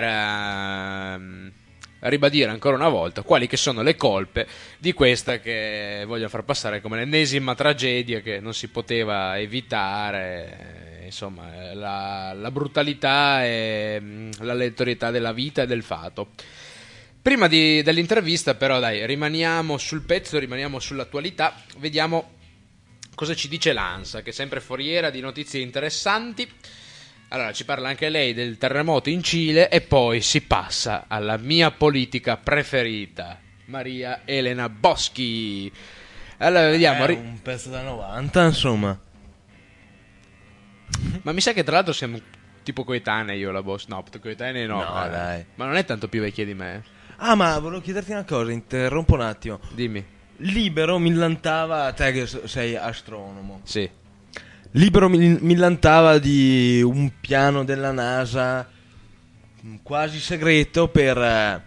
ribadire ancora una volta quali che sono le colpe di questa che voglio far passare come l'ennesima tragedia che non si poteva evitare, insomma, la brutalità e l'aleatorietà della vita e del fato. Prima dell'intervista però dai, rimaniamo sul pezzo, rimaniamo sull'attualità, vediamo cosa ci dice l'ANSA, che è sempre foriera di notizie interessanti. Allora, ci parla anche lei del terremoto in Cile e poi si passa alla mia politica preferita, Maria Elena Boschi. Allora, vediamo. Un pezzo da 90, insomma. Ma mi sa che tra l'altro siamo tipo coetanei io e la Boschi. No, coetanei no. No, dai. Ma non è tanto più vecchia di me. Ah, ma volevo chiederti una cosa, interrompo un attimo. Dimmi. Libero millantava, te che sei astronomo. Sì. Libero millantava di un piano della NASA quasi segreto per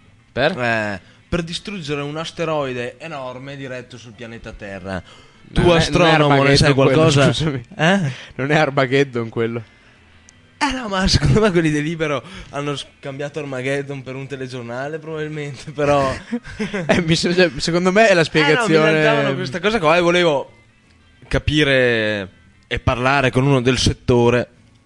distruggere un asteroide enorme diretto sul pianeta Terra. Tu astronomo ne sai qualcosa? Quello, non è Armageddon quello? No, ma secondo me quelli di Libero hanno scambiato Armageddon per un telegiornale probabilmente, però secondo me è la spiegazione. Millantavano questa cosa qua e volevo capire e parlare con uno del settore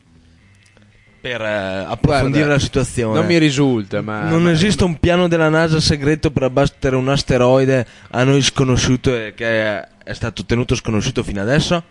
per approfondire la situazione. Non mi risulta, ma non esiste un piano della NASA segreto per abbattere un asteroide a noi sconosciuto e che è stato tenuto sconosciuto fino adesso?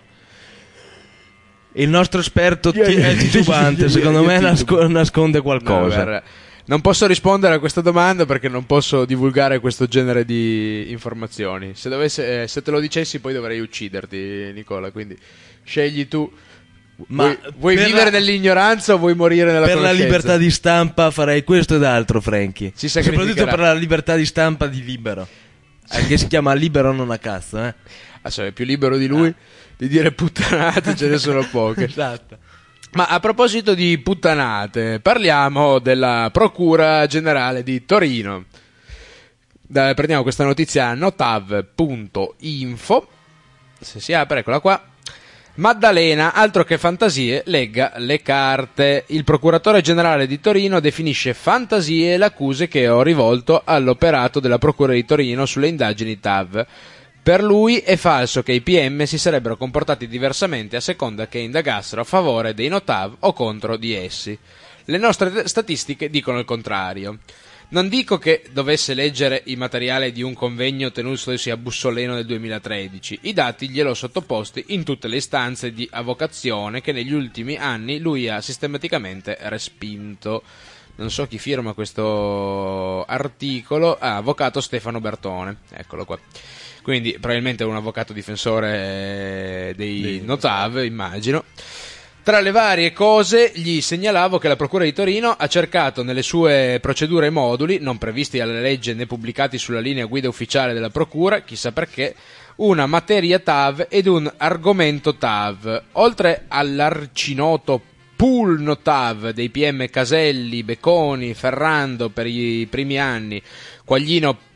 Il nostro esperto è titubante, secondo me nasconde qualcosa. No, non posso rispondere a questa domanda perché non posso divulgare questo genere di informazioni. Se te lo dicessi poi dovrei ucciderti, Nicola, quindi scegli tu. Ma vuoi vivere nell'ignoranza o vuoi morire nella conoscenza? Per la libertà di stampa farei questo ed altro, Franky. Soprattutto per la libertà di stampa di Libero. Che si chiama Libero non a cazzo, eh? È più libero di lui di dire puttanate, ce ne sono poche. Esatto. Ma a proposito di puttanate, parliamo della Procura Generale di Torino. Prendiamo questa notizia a notav.info. Se si apre, eccola qua. Maddalena, altro che fantasie, legga le carte. Il procuratore generale di Torino definisce fantasie le accuse che ho rivolto all'operato della Procura di Torino sulle indagini TAV. Per lui è falso che i PM si sarebbero comportati diversamente a seconda che indagassero a favore dei Notav o contro di essi. Le nostre statistiche dicono il contrario. Non dico che dovesse leggere i materiali di un convegno tenutosi a Bussoleno nel 2013, i dati gliel'ho sottoposti in tutte le istanze di avocazione che negli ultimi anni lui ha sistematicamente respinto. Non so chi firma questo articolo, avvocato Stefano Bertone, eccolo qua. Quindi probabilmente un avvocato difensore dei Notav, immagino. Tra le varie cose gli segnalavo che la Procura di Torino ha cercato nelle sue procedure e moduli, non previsti dalla legge né pubblicati sulla linea guida ufficiale della Procura, chissà perché, una materia TAV ed un argomento TAV, oltre all'arcinoto pool Notav dei PM Caselli, Becconi, Ferrando per i primi anni, Quaglino,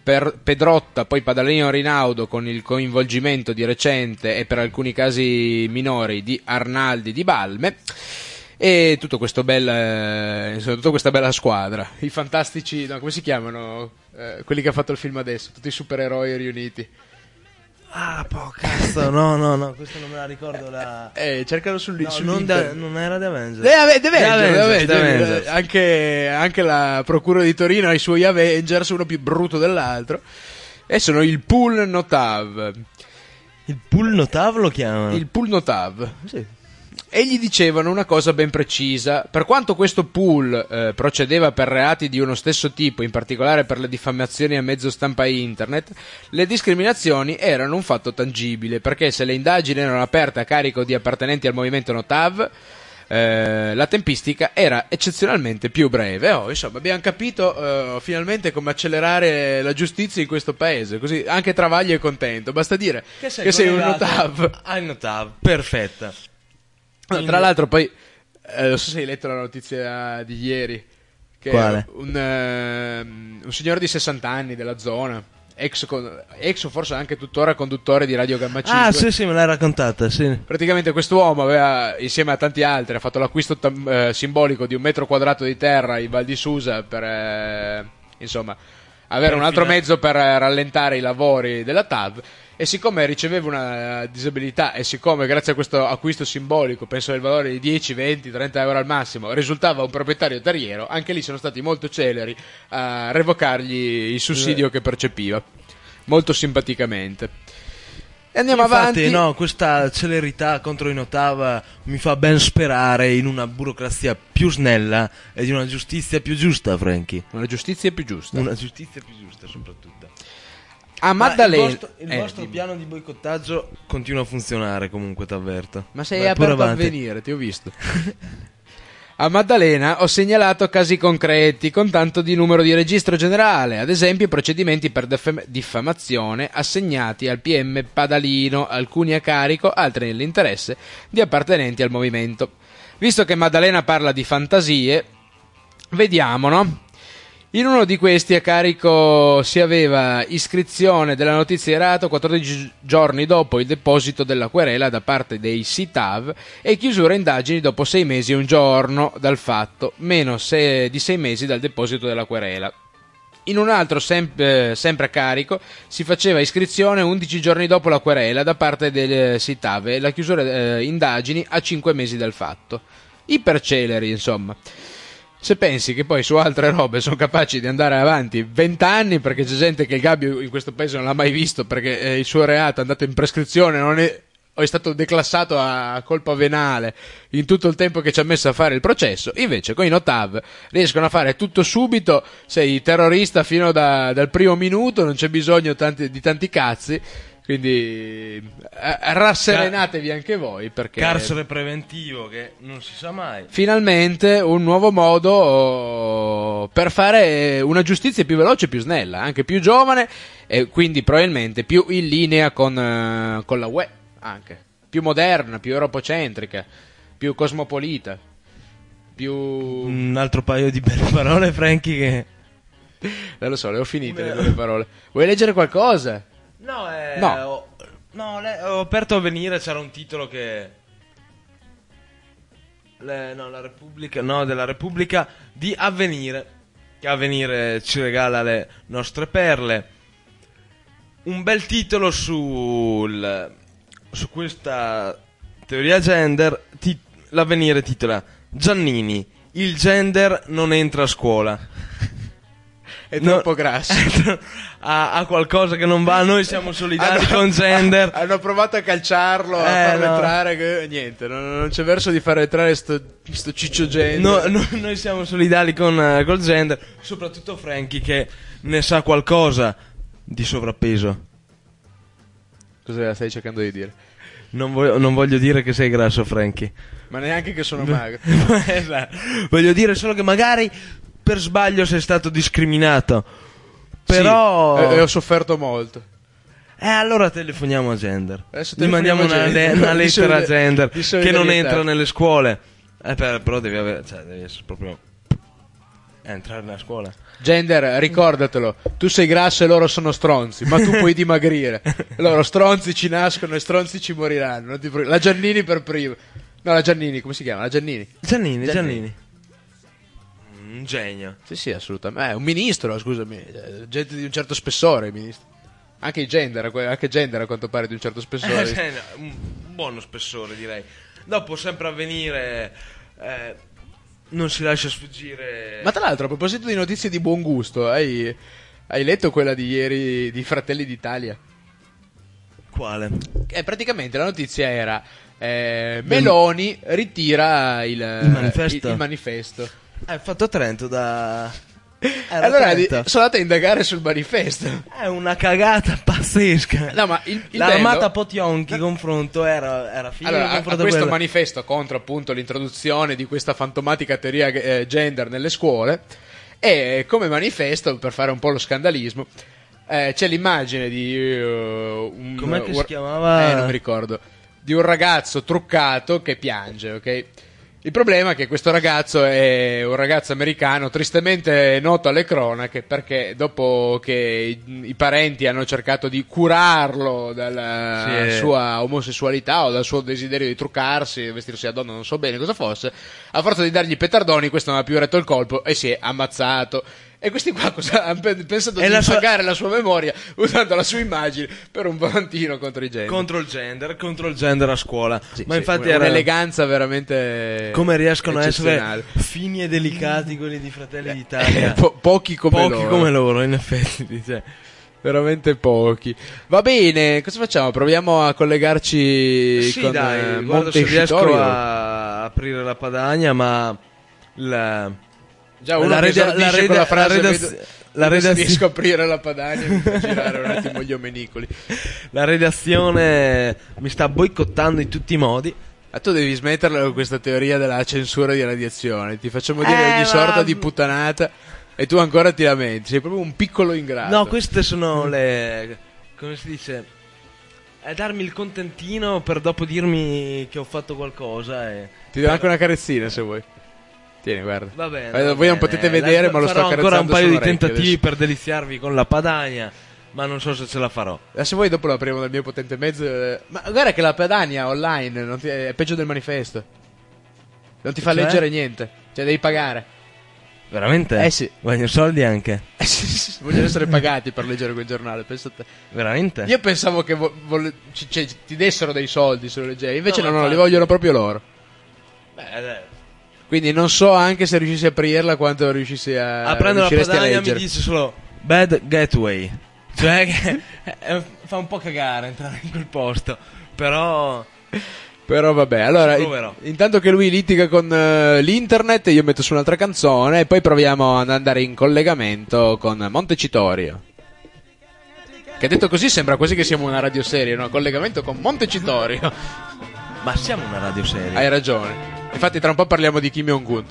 Pedrotta, poi Padalino Rinaudo con il coinvolgimento di recente e per alcuni casi minori di Arnaldi di Balme. E tutto questo insomma, tutta questa bella squadra, i fantastici, no, come si chiamano quelli che ha fatto il film adesso, tutti i supereroi riuniti. Ah, cazzo, no, questo non me la ricordo. Cercalo non era The Avengers. The Avengers. Anche la procura di Torino ha i suoi Avengers, uno più brutto dell'altro, e sono il Pool Notav. Il Pool Notav lo chiamano? Il Pool Notav, sì. E gli dicevano una cosa ben precisa: per quanto questo pool procedeva per reati di uno stesso tipo, in particolare per le diffamazioni a mezzo stampa e internet, le discriminazioni erano un fatto tangibile, perché se le indagini erano aperte a carico di appartenenti al movimento Notav, la tempistica era eccezionalmente più breve. Insomma, abbiamo capito finalmente come accelerare la giustizia in questo paese, così anche Travaglio è contento, basta dire che sei un Notav. Il Notav, perfetta. No, tra l'altro poi non so se hai letto la notizia di ieri, che quale? Un signore di 60 anni della zona, ex o forse anche tuttora conduttore di Radio Gamma 5. Sì, me l'hai raccontata, sì. Praticamente quest'uomo aveva, insieme a tanti altri, ha fatto l'acquisto simbolico di 1 metro quadrato di terra in Val di Susa per insomma avere un altro mezzo per rallentare i lavori della TAV. E siccome riceveva una disabilità e siccome grazie a questo acquisto simbolico, penso del valore di 10, 20, 30 euro al massimo, risultava un proprietario terriero, anche lì sono stati molto celeri a revocargli il sussidio che percepiva, molto simpaticamente. E andiamo avanti. No, questa celerità contro i Notav mi fa ben sperare in una burocrazia più snella e di una giustizia più giusta, Frankie. Una giustizia più giusta. Una giustizia più giusta, soprattutto. A Maddalena, il vostro piano di boicottaggio continua a funzionare, comunque, t'avverto. Ma sei aperto a venire, ti ho visto. A Maddalena ho segnalato casi concreti con tanto di numero di registro generale, ad esempio procedimenti per diffamazione assegnati al PM Padalino, alcuni a carico, altri nell'interesse di appartenenti al movimento. Visto che Maddalena parla di fantasie, vediamo, no? In uno di questi a carico si aveva iscrizione della notizia di reato 14 giorni dopo il deposito della querela da parte dei SITAV e chiusura indagini dopo 6 mesi e un giorno dal fatto, meno di 6 mesi dal deposito della querela. In un altro, sempre a carico, si faceva iscrizione 11 giorni dopo la querela da parte del SITAV e la chiusura indagini a 5 mesi dal fatto. Iperceleri, insomma. Se pensi che poi su altre robe sono capaci di andare avanti 20 anni, perché c'è gente che il gabbio in questo paese non l'ha mai visto perché il suo reato è andato in prescrizione, o è stato declassato a colpa venale in tutto il tempo che ci ha messo a fare il processo, invece con i Notav riescono a fare tutto subito, sei terrorista fino dal primo minuto, non c'è bisogno di tanti cazzi. Quindi rasserenatevi anche voi, perché carcere preventivo che non si sa mai. Finalmente un nuovo modo per fare una giustizia più veloce e più snella, anche più giovane e quindi probabilmente più in linea con la UE, anche più moderna, più europocentrica, più cosmopolita, più un altro paio di belle parole, Frankie, che non lo so, le ho finite le belle parole. Vuoi leggere qualcosa? No. Ho aperto Avvenire, c'era un titolo che la Repubblica, della Repubblica di Avvenire, che Avvenire ci regala le nostre perle. Un bel titolo su questa teoria gender. L'Avvenire titola: Giannini, il gender non entra a scuola. È troppo grasso. Ha qualcosa che non va. Noi siamo solidari con gender. Hanno provato a calciarlo, a farlo entrare. Niente, non c'è verso di far entrare sto ciccio gender. Noi siamo solidari col gender. Soprattutto Frankie, che ne sa qualcosa di sovrappeso. Cosa stai cercando di dire? Non voglio dire che sei grasso, Frankie. Ma neanche che sono magro. Voglio dire solo che magari per sbaglio sei stato discriminato. Però sì, e ho sofferto molto. Allora telefoniamo a gender. Adesso Ti mandiamo una lettera a gender che non entra nelle scuole. Però devi essere proprio entrare nella scuola. Gender, ricordatelo, tu sei grasso e loro sono stronzi, ma tu puoi dimagrire. Loro stronzi ci nascono e stronzi ci moriranno. Non ti la Giannini per prima. No, la Giannini, come si chiama? La Giannini. Giannini. Un genio. Sì, assolutamente. Un ministro, scusami. Gente di un certo spessore, il ministro. Anche i gender, a quanto pare di un certo spessore. Un buono spessore, direi. Dopo sempre a venire... non si lascia sfuggire. Ma tra l'altro, a proposito di notizie di buon gusto, hai letto quella di ieri di Fratelli d'Italia? Quale? Praticamente la notizia era Meloni ritira il manifesto. È fatto a Trento da... Allora sono andato a indagare sul manifesto. È una cagata pazzesca. No, ma il l'armata bello... Potionchi confronto era figo. Allora, a questo manifesto contro appunto l'introduzione di questa fantomatica teoria gender nelle scuole, e come manifesto, per fare un po' lo scandalismo, c'è l'immagine di com'è che si chiamava? Non mi ricordo. Di un ragazzo truccato che piange, ok? Il problema è che questo ragazzo è un ragazzo americano tristemente noto alle cronache, perché dopo che i parenti hanno cercato di curarlo dalla sua omosessualità o dal suo desiderio di truccarsi, vestirsi da donna, non so bene cosa fosse, a forza di dargli petardoni questo non ha più retto il colpo e si è ammazzato. E questi qua hanno pensato di pagare la sua memoria usando la sua immagine per un volantino contro i gender. Contro il gender a scuola. Sì, ma sì, infatti era era un'eleganza veramente come riescono a essere fini e delicati quelli di Fratelli d'Italia. Pochi come loro, in effetti, dice. Veramente pochi. Va bene, cosa facciamo? Proviamo a collegarci con dai, Monte se riesco Scitorio. a aprire la Padania, ma Già uno che esordisce con la frase se riesco a aprire la Padania mi fa girare un attimo gli omenicoli. La redazione mi sta boicottando in tutti i modi. Ma tu devi smetterla con questa teoria della censura di radiazione. Ti facciamo dire ogni sorta di puttanata e tu ancora ti lamenti. Sei proprio un piccolo ingrato. No, queste sono le... come si dice? È darmi il contentino per dopo dirmi che ho fatto qualcosa e... Ti do anche una carezzina se vuoi. Tieni, guarda. Va bene. Voi non potete vedere, ma lo sto accarezzando ancora un paio di sull'orecchio tentativi adesso. per deliziarvi con la Padania, ma non so se ce la farò. Se vuoi dopo lo apriamo dal mio potente mezzo. Ma guarda che la Padania online è peggio del manifesto. Non ti fa leggere niente. Cioè devi pagare. Veramente? Sì. Vogliono soldi anche. Sì. Vogliono essere pagati per leggere quel giornale. Pensa a te. Veramente? Io pensavo che ti dessero dei soldi se lo leggevi. Invece no, li vogliono proprio loro. Beh, quindi non so anche se riuscissi a aprirla quanto riuscissi a prendere la Padania leggere. mi dice solo Bad Gateway. Cioè che fa un po' cagare entrare in quel posto. Però vabbè, allora intanto che lui litiga con l'internet, io metto su un'altra canzone e poi proviamo ad andare in collegamento con Montecitorio. Che detto così sembra quasi che siamo una radioserie, no? Collegamento con Montecitorio. Ma siamo una radioserie. Hai ragione. Infatti tra un po' parliamo di Kim Jong-un.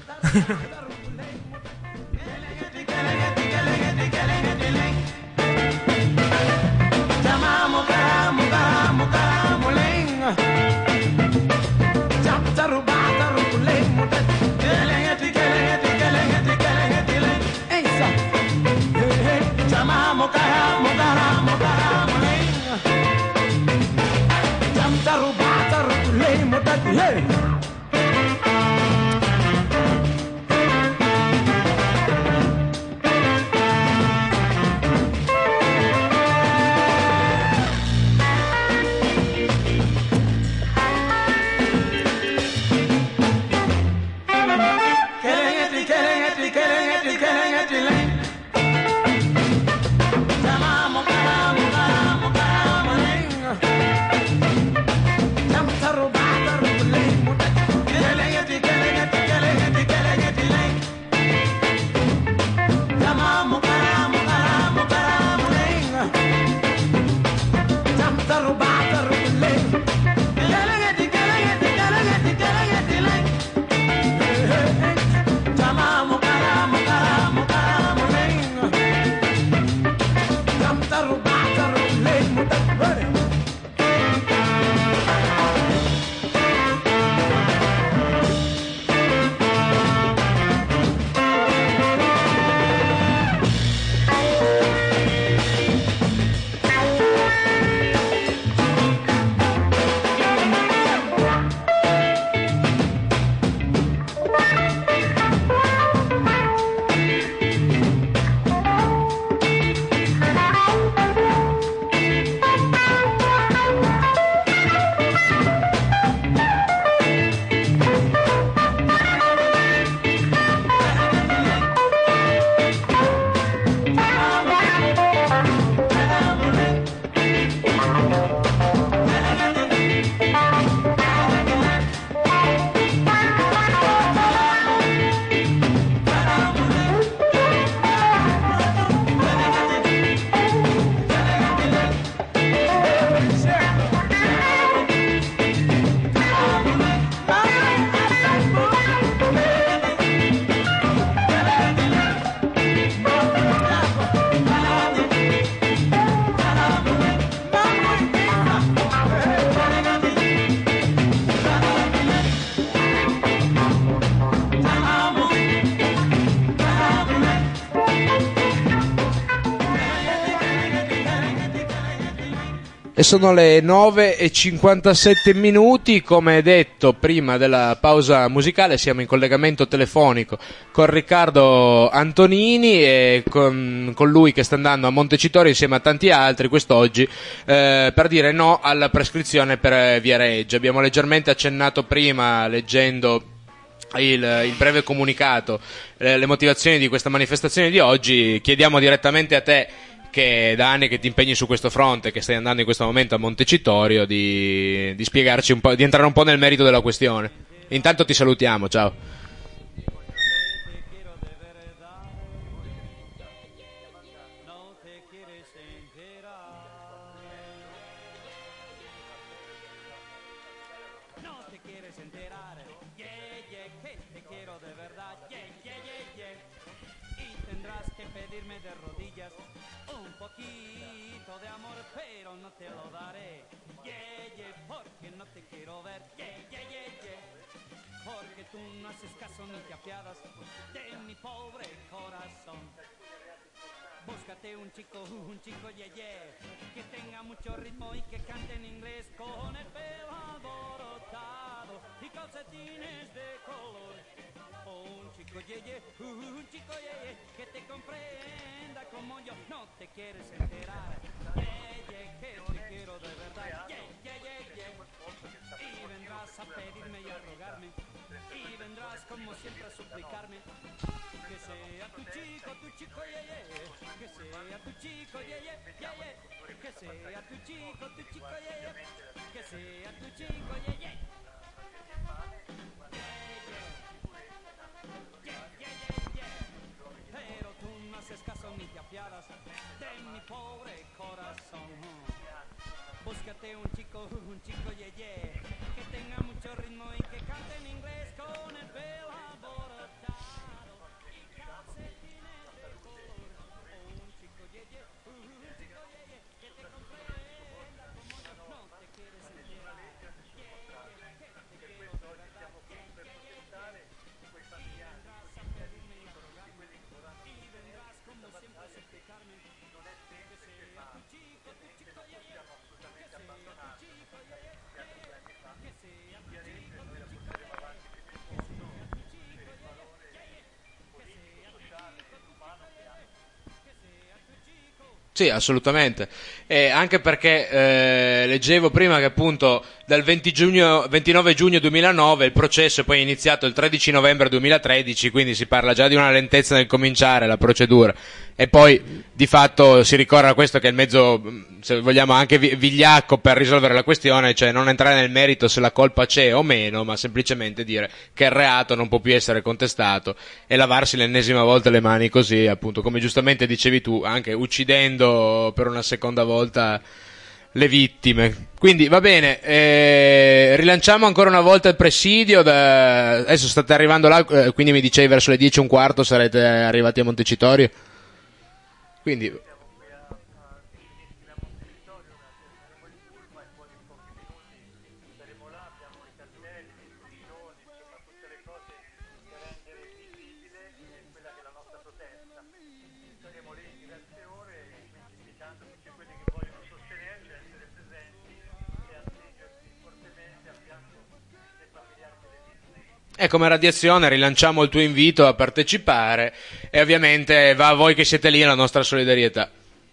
E sono le 9:57, come detto prima della pausa musicale siamo in collegamento telefonico con Riccardo Antonini e con lui che sta andando a Montecitorio insieme a tanti altri quest'oggi per dire no alla prescrizione per Viareggio. Abbiamo leggermente accennato prima leggendo il breve comunicato, le motivazioni di questa manifestazione di oggi. Chiediamo direttamente a te, che da anni che ti impegni su questo fronte, che stai andando in questo momento a Montecitorio, di spiegarci un po', di entrare un po' nel merito della questione. Intanto ti salutiamo, ciao. Búscate un chico ye ye, que tenga mucho ritmo y que cante en inglés con el pelo alborotado y calcetines de color. O un chico ye ye, que te comprenda como yo. No te quieres enterar, ye ye, que te quiero de verdad, ye ye ye ye. Y vendrás a pedirme y a rogarme, y vendrás como siempre a suplicarme. Que sea tu chico ye ye. Que sea tu chico, ye, ye, ye, ye. Que sea tu chico, ye, ye. Que sea tu chico, ye, ye. Pero tú no haces caso ni te apiadas de mi pobre corazón. Búscate un chico, ye, ye. Que tenga mucho ritmo y que cante en inglés con el pelo alborotado y calcetines de color. Que te comprenda como yo. No te quieres enterar, que te quiero de verdad, y vendrás a pedirme y a rogarme, y vendrás como siempre a suplicarme. Que sea tu chico, ye, ye. Que sea tu chico, ye, ye. Que sea tu chico, ye, ye. Que sea tu chico, ye, ye. Sì, assolutamente. Anche perché leggevo prima che appunto dal 29 giugno 2009 il processo è poi iniziato il 13 novembre 2013, quindi si parla già di una lentezza nel cominciare la procedura. E poi di fatto si ricorre a questo che è il mezzo, se vogliamo, anche vigliacco per risolvere la questione, cioè non entrare nel merito se la colpa c'è o meno, ma semplicemente dire che il reato non può più essere contestato e lavarsi l'ennesima volta le mani così, appunto, come giustamente dicevi tu, anche uccidendo per una seconda volta le vittime. Quindi va bene, rilanciamo ancora una volta il presidio. Adesso state arrivando là, quindi mi dicevi verso le 10:15 sarete arrivati a Montecitorio, quindi e come Radiazione rilanciamo il tuo invito a partecipare e ovviamente va a voi che siete lì la nostra solidarietà.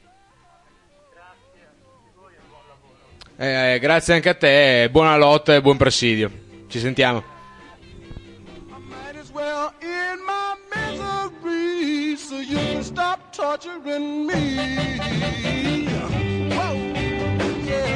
Grazie anche a te, buona lotta e buon presidio. Ci sentiamo. Stop torturing me. Whoa, yeah.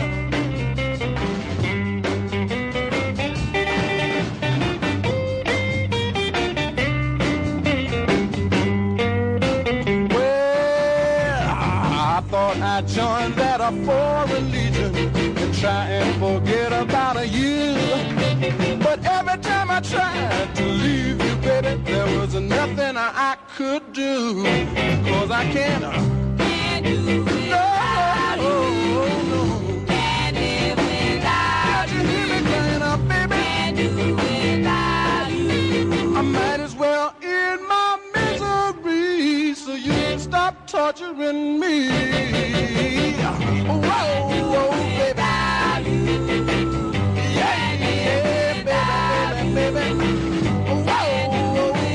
a foreign legion and try and forget about you. But every time I tried to leave you, baby, there was nothing I could do. 'Cause I can't do without you. No. Can't live without you. Hear me crying out, baby. Can't do without you. I might as well end my misery so you can stop torturing me. Whoa, whoa, baby. Yeah, yeah, baby, baby, baby. Whoa, whoa, whoa.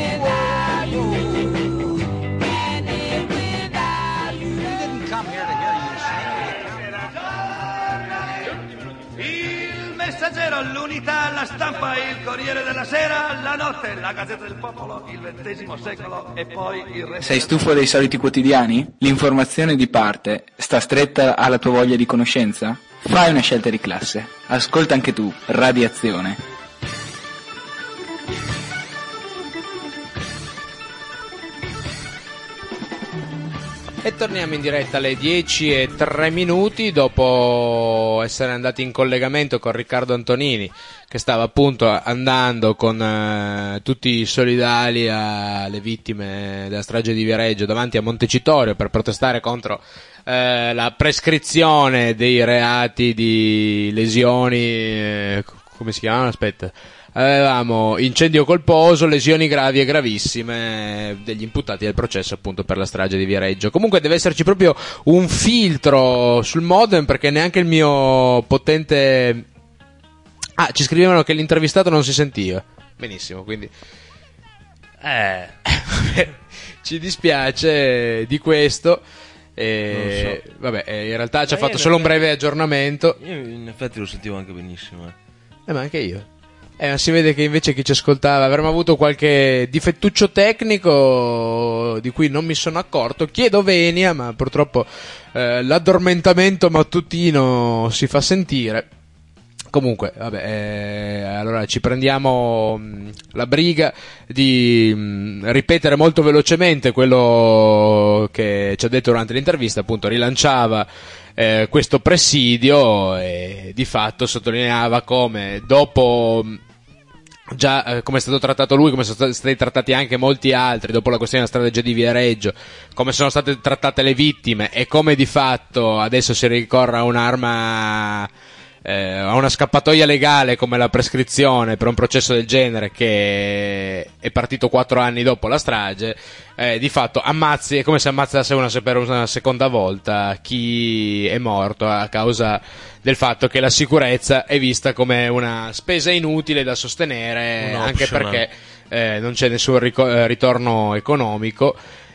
Can't live without you. We didn't come here to hear you sing. Il Messaggero, l'Unità, la Stampa, il Corriere della Sera, la Notte, la Gazzetta del Popolo, il XX secolo e poi il resto. Sei stufo dei soliti quotidiani? L'informazione di parte sta stretta alla tua voglia di conoscenza? Fai una scelta di classe. Ascolta anche tu Radiazione. E torniamo in diretta alle 10:03 dopo essere andati in collegamento con Riccardo Antonini, che stava appunto andando con tutti i solidali alle vittime della strage di Viareggio davanti a Montecitorio per protestare contro la prescrizione dei reati di lesioni, come si chiamano? Aspetta. Avevamo incendio colposo, lesioni gravi e gravissime degli imputati del processo appunto per la strage di Viareggio. Comunque deve esserci proprio un filtro sul modem, perché neanche il mio potente... ci scrivevano che l'intervistato non si sentiva. Benissimo, quindi... ci dispiace di questo. Vabbè, in realtà ci ha fatto solo un breve aggiornamento. Io in effetti lo sentivo anche benissimo. Ma anche io. Ma si vede che invece chi ci ascoltava avremmo avuto qualche difettuccio tecnico di cui non mi sono accorto. Chiedo venia, ma purtroppo l'addormentamento mattutino si fa sentire. Comunque, vabbè, allora ci prendiamo la briga di ripetere molto velocemente quello che ci ha detto durante l'intervista. Appunto, rilanciava questo presidio e di fatto sottolineava come dopo già come è stato trattato lui, come sono stati trattati anche molti altri dopo la questione della strage di Viareggio, come sono state trattate le vittime e come di fatto adesso si ricorre a un'arma, a una scappatoia legale come la prescrizione per un processo del genere che è partito 4 anni dopo la strage. Di fatto ammazzi, è come se ammazzasse per una seconda volta chi è morto a causa del fatto che la sicurezza è vista come una spesa inutile da sostenere, anche perché non c'è nessun ritorno economico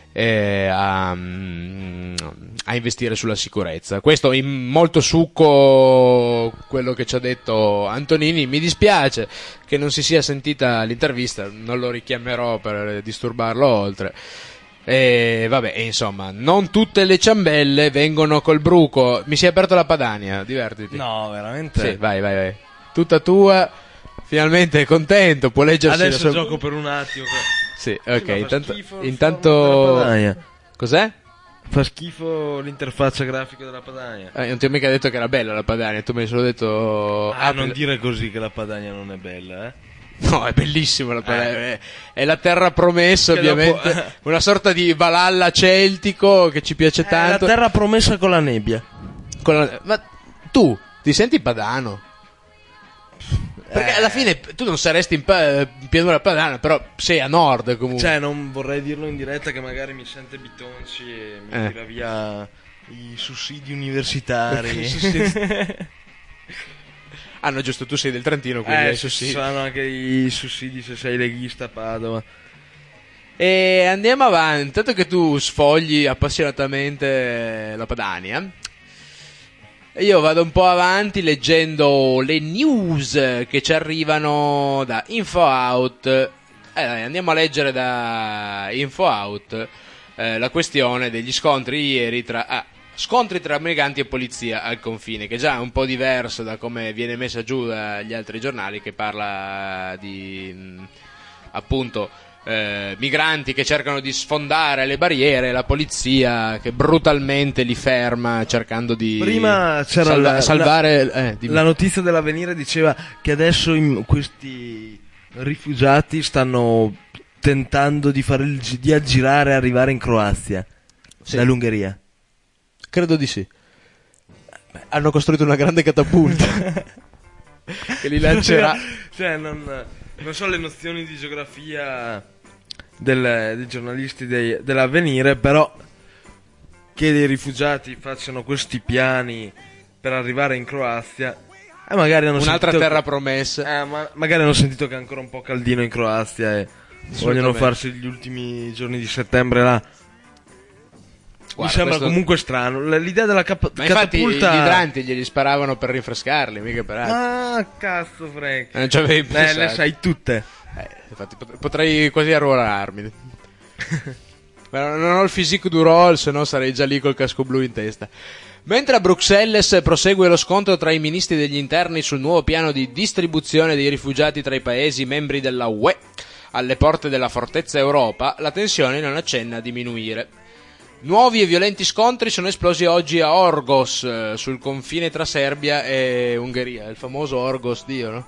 a investire sulla sicurezza. Questo in molto succo quello che ci ha detto Antonini. Mi dispiace che non si sia sentita l'intervista, non lo richiamerò per disturbarlo oltre. Vabbè, insomma, non tutte le ciambelle vengono col bruco. Mi si è aperto la Padania, divertiti. No, veramente? Sì, vai. Tutta tua, finalmente è contento, può leggersi adesso gioco per un attimo. Sì, ok, intanto... Cos'è? Fa schifo l'interfaccia grafica della Padania. Non ti ho mica detto che era bella la Padania, tu mi hai solo detto... non dire così che la Padania non è bella, No, è bellissima la Padania, è la terra promessa, che ovviamente, dopo... una sorta di Valhalla celtico che ci piace tanto. È la terra promessa con la nebbia. Ma tu ti senti padano? Perché alla fine tu non saresti in pianura padana, però sei a nord comunque. Cioè, non vorrei dirlo in diretta che magari mi sente Bitonci e mi tira via i sussidi universitari. No, giusto, tu sei del Trentino, quindi hai sussidi. Ci saranno anche i sussidi se sei leghista a Padova. E andiamo avanti, tanto che tu sfogli appassionatamente la Padania. Io vado un po' avanti leggendo le news che ci arrivano da InfoOut. Andiamo a leggere da InfoOut la questione degli scontri ieri tra migranti e polizia al confine, che già è un po' diverso da come viene messa giù dagli altri giornali, che parla di appunto migranti che cercano di sfondare le barriere, la polizia che brutalmente li ferma cercando di prima c'era salvare. La notizia dell'Avvenire diceva che adesso questi rifugiati stanno tentando di aggirare e arrivare in Croazia, dall'Ungheria. Credo di sì. Hanno costruito una grande catapulta che li lancerà. Cioè, non so le nozioni di geografia dei giornalisti dell'Avvenire, però che dei rifugiati facciano questi piani per arrivare in Croazia, magari hanno un'altra sentito terra promessa. Magari hanno sentito che è ancora un po' caldino in Croazia e vogliono farsi gli ultimi giorni di settembre là. Mi sembra comunque strano l'idea della ma infatti gli idranti glieli sparavano per rinfrescarli, mica per altro. Ah, cazzo Frank, non ci avevi pensato. Le sai tutte. Infatti potrei quasi arruolarmi. Ma non ho il physique du rôle, se no sarei già lì col casco blu in testa. Mentre a Bruxelles prosegue lo scontro tra i ministri degli interni sul nuovo piano di distribuzione dei rifugiati tra i paesi membri della UE alle porte della fortezza Europa, la tensione non accenna a diminuire. Nuovi e violenti scontri sono esplosi oggi a Orgos, sul confine tra Serbia e Ungheria, il famoso Orgos Dio, no?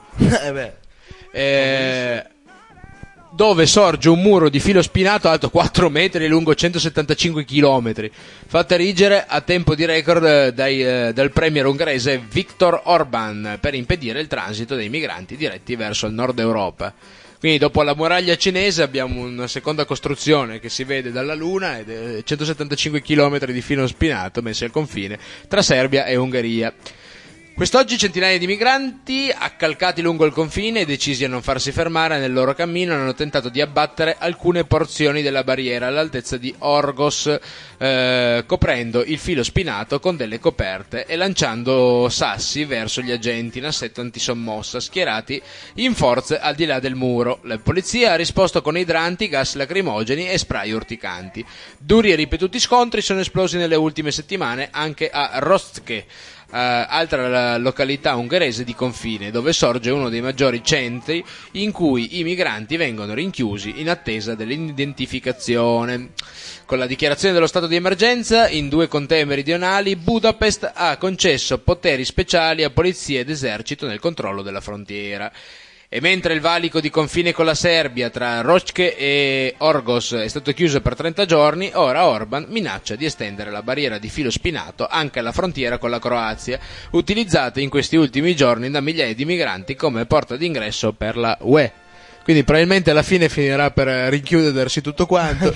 Dove sorge un muro di filo spinato alto 4 metri e lungo 175 km, fatta erigere a tempo di record dal premier ungherese Viktor Orbán per impedire il transito dei migranti diretti verso il nord Europa. Quindi dopo la muraglia cinese abbiamo una seconda costruzione che si vede dalla Luna ed 175 km di filo spinato messi al confine tra Serbia e Ungheria. Quest'oggi centinaia di migranti, accalcati lungo il confine e decisi a non farsi fermare nel loro cammino, hanno tentato di abbattere alcune porzioni della barriera all'altezza di Orgos, coprendo il filo spinato con delle coperte e lanciando sassi verso gli agenti in assetto antisommossa schierati in forze al di là del muro. La polizia ha risposto con idranti, gas lacrimogeni e spray urticanti. Duri e ripetuti scontri sono esplosi nelle ultime settimane anche a Rostke, altra località ungherese di confine, dove sorge uno dei maggiori centri in cui i migranti vengono rinchiusi in attesa dell'identificazione. Con la dichiarazione dello stato di emergenza in 2 contee meridionali, Budapest ha concesso poteri speciali a polizia ed esercito nel controllo della frontiera. E mentre il valico di confine con la Serbia tra Rocche e Orgos è stato chiuso per 30 giorni, ora Orban minaccia di estendere la barriera di filo spinato anche alla frontiera con la Croazia, utilizzata in questi ultimi giorni da migliaia di migranti come porta d'ingresso per la UE. Quindi probabilmente alla fine finirà per rinchiudersi tutto quanto.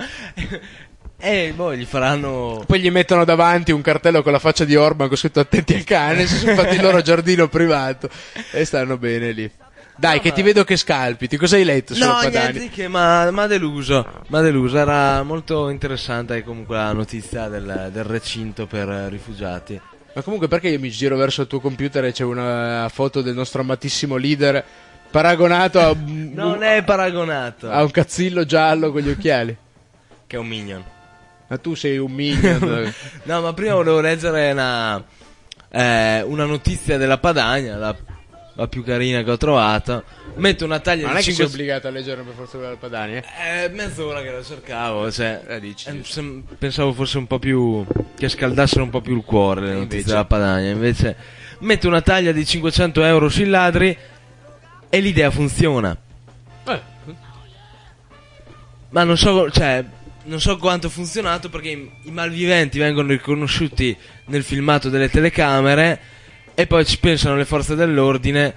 E poi gli faranno. Poi gli mettono davanti un cartello con la faccia di Orban con scritto "attenti al cane", si sono fatti il loro giardino privato e stanno bene lì. Dai, che ti vedo che scalpiti. Cosa hai letto sulla Padania? Niente che m'ha deluso. Era molto interessante comunque la notizia del recinto per rifugiati. Ma comunque perché io mi giro verso il tuo computer e c'è una foto del nostro amatissimo leader paragonato a non è paragonato a un cazzillo giallo con gli occhiali, che è un minion. Ma tu sei un minion. No, ma prima volevo leggere una notizia della Padania, la più carina che ho trovato. Metto una taglia non di è che sei obbligato a leggere per forza della Padania? Mezz'ora che lo cercavo, pensavo fosse un po' più che scaldassero un po' più il cuore le notizie della Padania. Invece metto una taglia di 500 euro sui ladri e l'idea funziona. Ma non so quanto ha funzionato, perché i malviventi vengono riconosciuti nel filmato delle telecamere e poi ci pensano le forze dell'ordine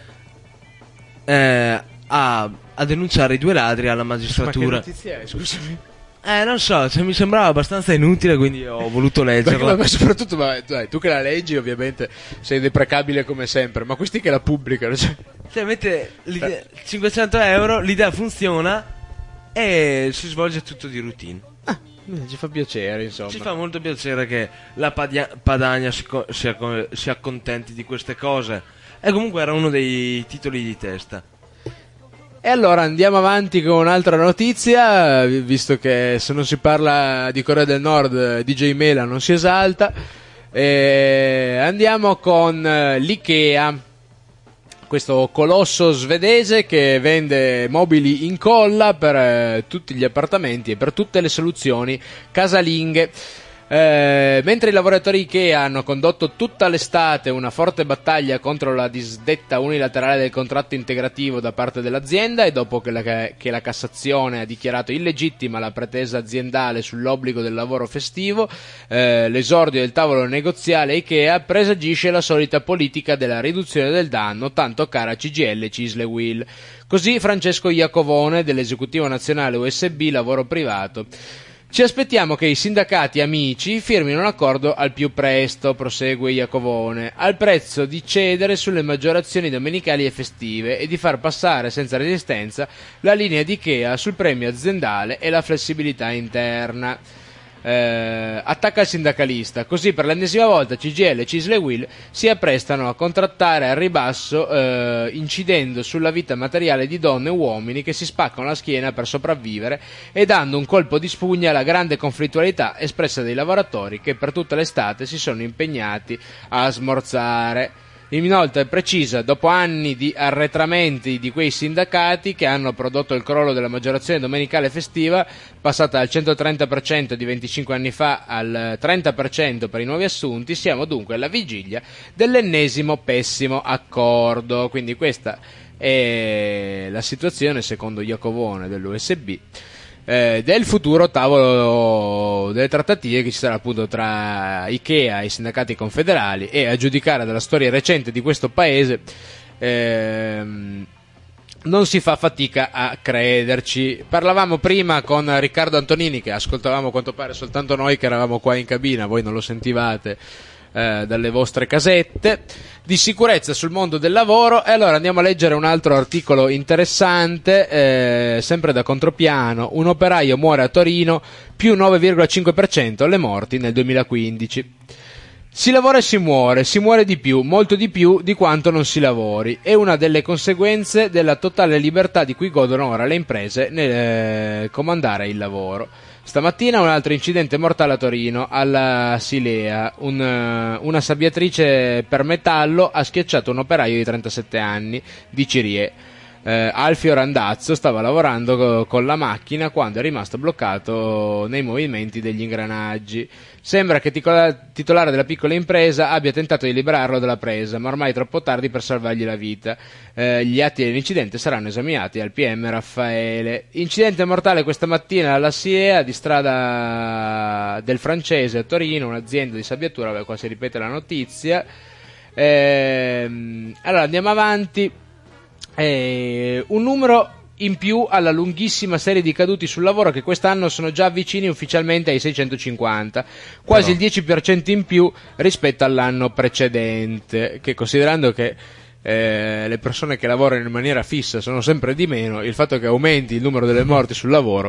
a denunciare i 2 ladri alla magistratura. Ma che notizia è, scusami? Non so, mi sembrava abbastanza inutile, quindi ho voluto leggerla. Ma soprattutto, dai, tu che la leggi ovviamente sei deprecabile come sempre, ma questi che la pubblicano, mette 500 euro, l'idea funziona e si svolge tutto di routine. Ci fa piacere, insomma. Ci fa molto piacere che la Padania si accontenti di queste cose. E comunque era uno dei titoli di testa. E allora andiamo avanti con un'altra notizia, visto che se non si parla di Corea del Nord DJ Mela non si esalta. Andiamo con l'IKEA. questo colosso svedese che vende mobili in colla per tutti gli appartamenti e per tutte le soluzioni casalinghe. Mentre i lavoratori Ikea hanno condotto tutta l'estate una forte battaglia contro la disdetta unilaterale del contratto integrativo da parte dell'azienda, e dopo che la Cassazione ha dichiarato illegittima la pretesa aziendale sull'obbligo del lavoro festivo, l'esordio del tavolo negoziale Ikea presagisce la solita politica della riduzione del danno tanto cara a CGIL e Cisle-Will. Così Francesco Iacovone dell'esecutivo nazionale USB Lavoro Privato: ci aspettiamo che i sindacati amici firmino un accordo al più presto, prosegue Iacovone, al prezzo di cedere sulle maggiorazioni domenicali e festive e di far passare senza resistenza la linea di Ikea sul premio aziendale e la flessibilità interna. Attacca il sindacalista: così per l'ennesima volta CGIL e Cisle-Will si apprestano a contrattare al ribasso, incidendo sulla vita materiale di donne e uomini che si spaccano la schiena per sopravvivere e dando un colpo di spugna alla grande conflittualità espressa dai lavoratori che per tutta l'estate si sono impegnati a smorzare. Inoltre precisa: dopo anni di arretramenti di quei sindacati che hanno prodotto il crollo della maggiorazione domenicale festiva, passata dal 130% di 25 anni fa al 30% per i nuovi assunti, siamo dunque alla vigilia dell'ennesimo pessimo accordo. Quindi questa è la situazione, secondo Iacovone dell'USB, del futuro tavolo delle trattative che ci sarà appunto tra Ikea e i sindacati confederali. E a giudicare dalla storia recente di questo paese non si fa fatica a crederci. Parlavamo prima con Riccardo Antonini, che ascoltavamo a quanto pare soltanto noi che eravamo qua in cabina, voi non lo sentivate dalle vostre casette, di sicurezza sul mondo del lavoro. E allora andiamo a leggere un altro articolo interessante, sempre da Contropiano. Un operaio muore a Torino, più 9,5% le morti nel 2015. Si lavora e si muore di più, molto di più di quanto non si lavori. È una delle conseguenze della totale libertà di cui godono ora le imprese nel comandare il lavoro. Stamattina un altro incidente mortale a Torino, alla Silea. Una sabbiatrice per metallo ha schiacciato un operaio di 37 anni di Cirie. Alfio Randazzo stava lavorando con la macchina quando è rimasto bloccato nei movimenti degli ingranaggi. Sembra che titolare della piccola impresa abbia tentato di liberarlo dalla presa, ma ormai è troppo tardi per salvargli la vita. Gli atti dell'incidente saranno esaminati al PM Raffaele. Incidente mortale questa mattina alla SIEA di strada del Francese a Torino, un'azienda di sabbiatura, qua si ripete la notizia. Allora andiamo avanti. Un numero in più alla lunghissima serie di caduti sul lavoro che quest'anno sono già vicini ufficialmente ai 650, quasi il 10% in più rispetto all'anno precedente, che considerando che le persone che lavorano in maniera fissa sono sempre di meno, il fatto che aumenti il numero delle morti sul lavoro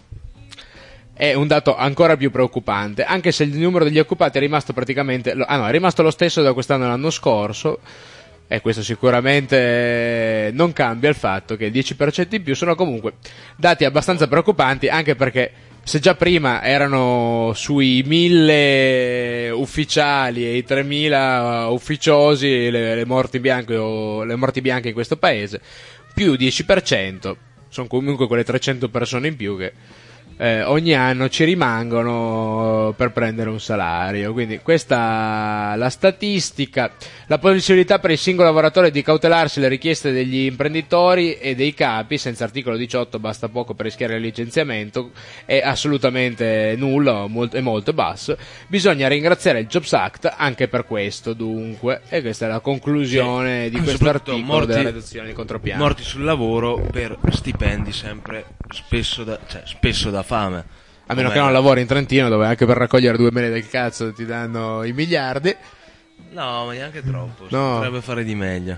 è un dato ancora più preoccupante, anche se il numero degli occupati è rimasto praticamente è rimasto lo stesso da quest'anno all'anno scorso. E questo sicuramente non cambia il fatto che il 10% in più sono comunque dati abbastanza preoccupanti, anche perché se già prima erano sui 1000 ufficiali e i 3000 ufficiosi le morti bianche in questo paese, più 10% sono comunque quelle 300 persone in più che ogni anno ci rimangono per prendere un salario. Quindi questa la statistica. La possibilità per il singolo lavoratore di cautelarsi le richieste degli imprenditori e dei capi senza articolo 18, basta poco per rischiare il licenziamento, è assolutamente nulla, è molto basso. Bisogna ringraziare il Jobs Act anche per questo, dunque, e questa è la conclusione di questo articolo della redazione di Contropiano. Morti sul lavoro per stipendi sempre spesso da fame. A meno che non lavori in Trentino, dove anche per raccogliere 2 mele del cazzo ti danno i miliardi. No, ma neanche troppo. Si No. potrebbe fare di meglio.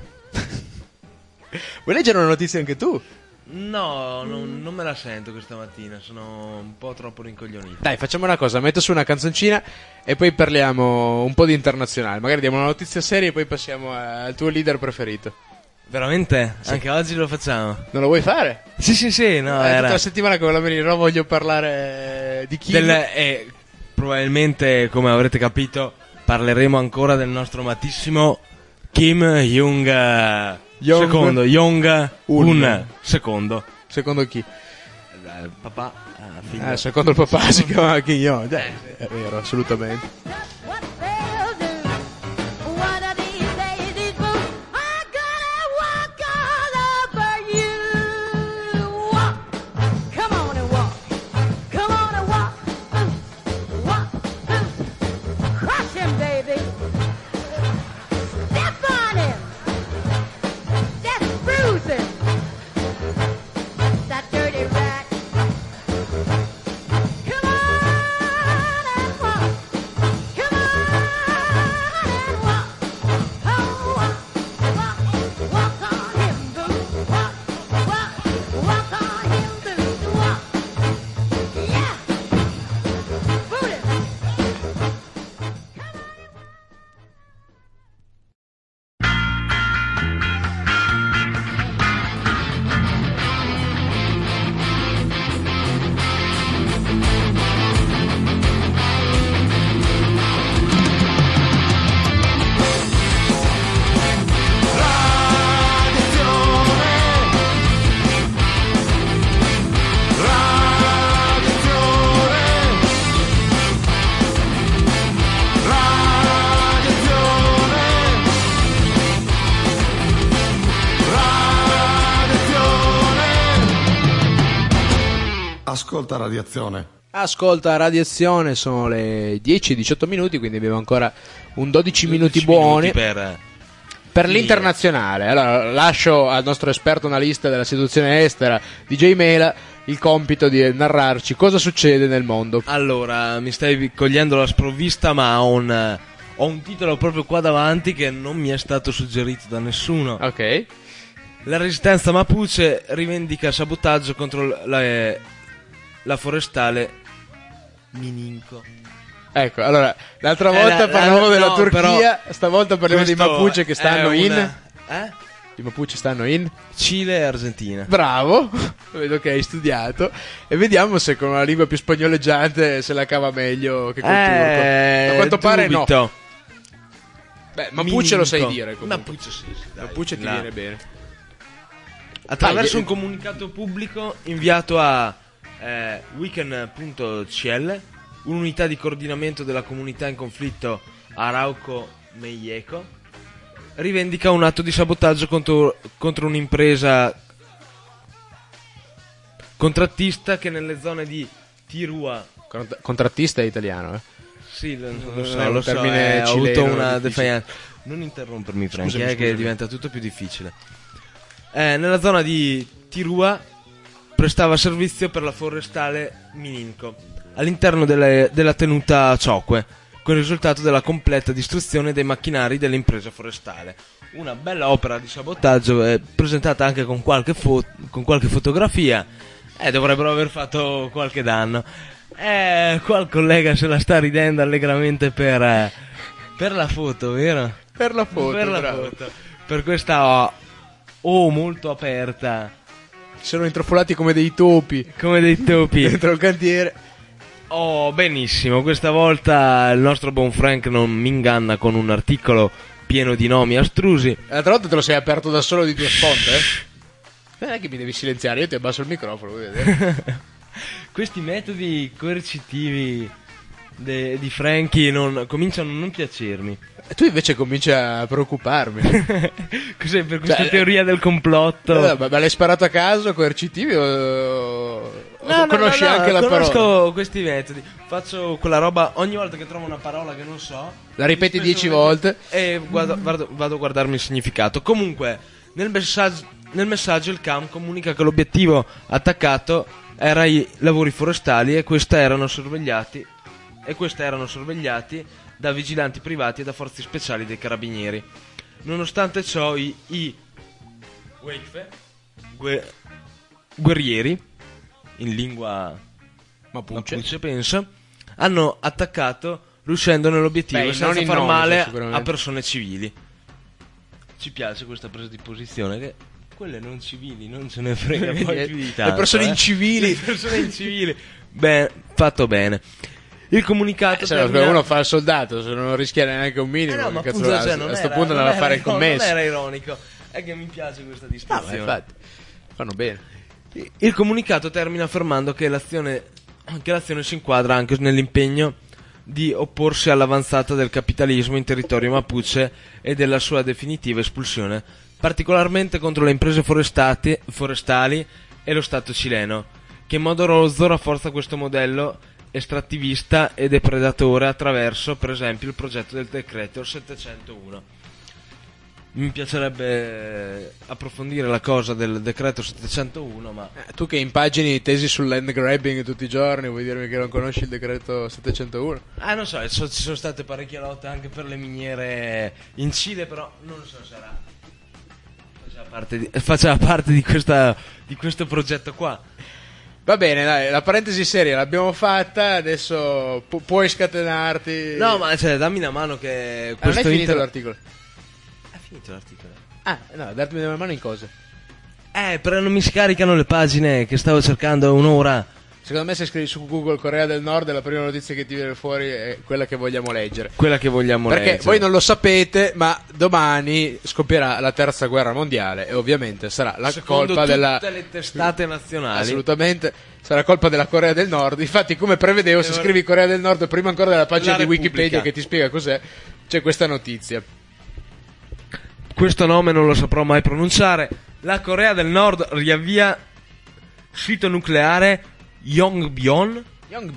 Vuoi leggere una notizia anche tu? No, non me la sento questa mattina. Sono un po' troppo rincoglionito. Dai, facciamo una cosa, metto su una canzoncina e poi parliamo un po' di internazionale. Magari diamo una notizia seria e poi passiamo al tuo leader preferito. Veramente? Sì. Anche oggi lo facciamo? Non lo vuoi fare? Sì, no, Tutta era la settimana che venirò voglio parlare di Kim. probabilmente, come avrete capito, parleremo ancora del nostro amatissimo Kim Jong. Secondo, Jong-un. Secondo chi? Papà, figlio. Secondo il papà si chiama Kim Jong. È vero, assolutamente. Ascolta Radiazione. Ascolta Radiazione, sono le 10:18 minuti, quindi abbiamo ancora un 12 minuti buoni per l'internazionale. Allora lascio al nostro esperto analista della situazione estera, DJ Mela, il compito di narrarci cosa succede nel mondo. Allora, mi stai cogliendo la sprovvista, ma ho un titolo proprio qua davanti che non mi è stato suggerito da nessuno. Ok. La resistenza Mapuche rivendica sabotaggio contro la forestale Mininco. Ecco, allora, l'altra volta parlavamo della Turchia, stavolta parliamo dei Mapuche che stanno I Mapuche stanno in Cile e Argentina. Bravo, vedo che hai studiato. E vediamo se con una lingua più spagnoleggiante se la cava meglio che col turco. A quanto pare dubito. no. Beh, Mapuche Mininco. lo sai dire comunque. Mapuche sì, dai, Mapuche ti viene bene. Attraverso un comunicato pubblico inviato a weekend.cl, un'unità di coordinamento della comunità in conflitto Arauco Meieco rivendica un atto di sabotaggio contro un'impresa contrattista che nelle zone di Tirua. Contrattista è italiano, Sì, lo un so, termine ho cileno, avuto una difficile. defiance. Non interrompermi, Frank, Scusami. che diventa tutto più difficile. Nella zona di Tirua prestava servizio per la forestale Mininco all'interno della tenuta Ciocque, con il risultato della completa distruzione dei macchinari dell'impresa forestale. Una bella opera di sabotaggio, presentata anche con qualche fotografia, dovrebbero aver fatto qualche danno. Qua il collega se la sta ridendo allegramente per la foto, vero? Per la foto, Per la bravo. foto. Per questa molto aperta. Sono intrufolati come dei topi. Come dei topi. Dentro il cantiere. Oh, benissimo. Questa volta il nostro buon Frank non mi inganna con un articolo pieno di nomi astrusi. L'altra volta te lo sei aperto da solo di tue sponte, Non è che mi devi silenziare, io ti abbasso il microfono, vuoi vedere? Questi metodi coercitivi di Frankie cominciano a non piacermi. E tu invece cominci a preoccuparmi. Cos'è per questa teoria del complotto? Ma l'hai sparato a caso, coercitivi o conosci no, anche la conosco parola? questi metodi. Faccio quella roba ogni volta che trovo una parola che non so. La ripeti 10 volte E vado a guardarmi il significato. Comunque, nel messaggio il CAM comunica che l'obiettivo attaccato era i lavori forestali e questi erano sorvegliati da vigilanti privati e da forze speciali dei carabinieri. Nonostante ciò i guerrieri, in lingua Mapuche penso, hanno attaccato riuscendo nell'obiettivo senza far male a persone civili. Ci piace questa presa di posizione che quelle non civili non se ne frega poi più di tanto. Le persone incivili. Le persone incivili. Beh, fatto bene. Il comunicato se uno fa il soldato, se non rischia neanche un minimo, ma cazzo appunto, a questo punto andava a fare il commesso. Non era ironico. È che mi piace questa No, ma distinzione. infatti, fanno bene. Il comunicato termina affermando che l'azione si inquadra anche nell'impegno di opporsi all'avanzata del capitalismo in territorio mapuche e della sua definitiva espulsione, particolarmente contro le imprese forestali e lo Stato cileno, che in modo rozzo rafforza questo modello estrattivista e depredatore attraverso, per esempio, il progetto del decreto 701. Mi piacerebbe approfondire la cosa del decreto 701, ma Tu che impagini tesi sul land grabbing tutti i giorni, vuoi dirmi che non conosci il decreto 701? non so, ci sono state parecchie lotte anche per le miniere in Cile, però non so se sarà faceva parte di questo progetto qua. Va bene, dai, la parentesi seria l'abbiamo fatta, adesso puoi scatenarti. No, ma dammi una mano che non questo è finito l'articolo. È finito l'articolo. No, darmi una mano in cosa? Però non mi scaricano le pagine che stavo cercando un'ora. Secondo me se scrivi su Google Corea del Nord la prima notizia che ti viene fuori è quella che vogliamo leggere. Quella che vogliamo Perché leggere. voi non lo sapete, ma domani scoppierà la terza guerra mondiale e ovviamente sarà la Secondo colpa della... tutte le testate nazionali. Assolutamente, sarà colpa della Corea del Nord. Infatti, come prevedevo, se scrivi Corea del Nord prima ancora della pagina La di Repubblica. Wikipedia che ti spiega cos'è, c'è questa notizia. Questo nome non lo saprò mai pronunciare. La Corea del Nord riavvia sito nucleare Yongbyon.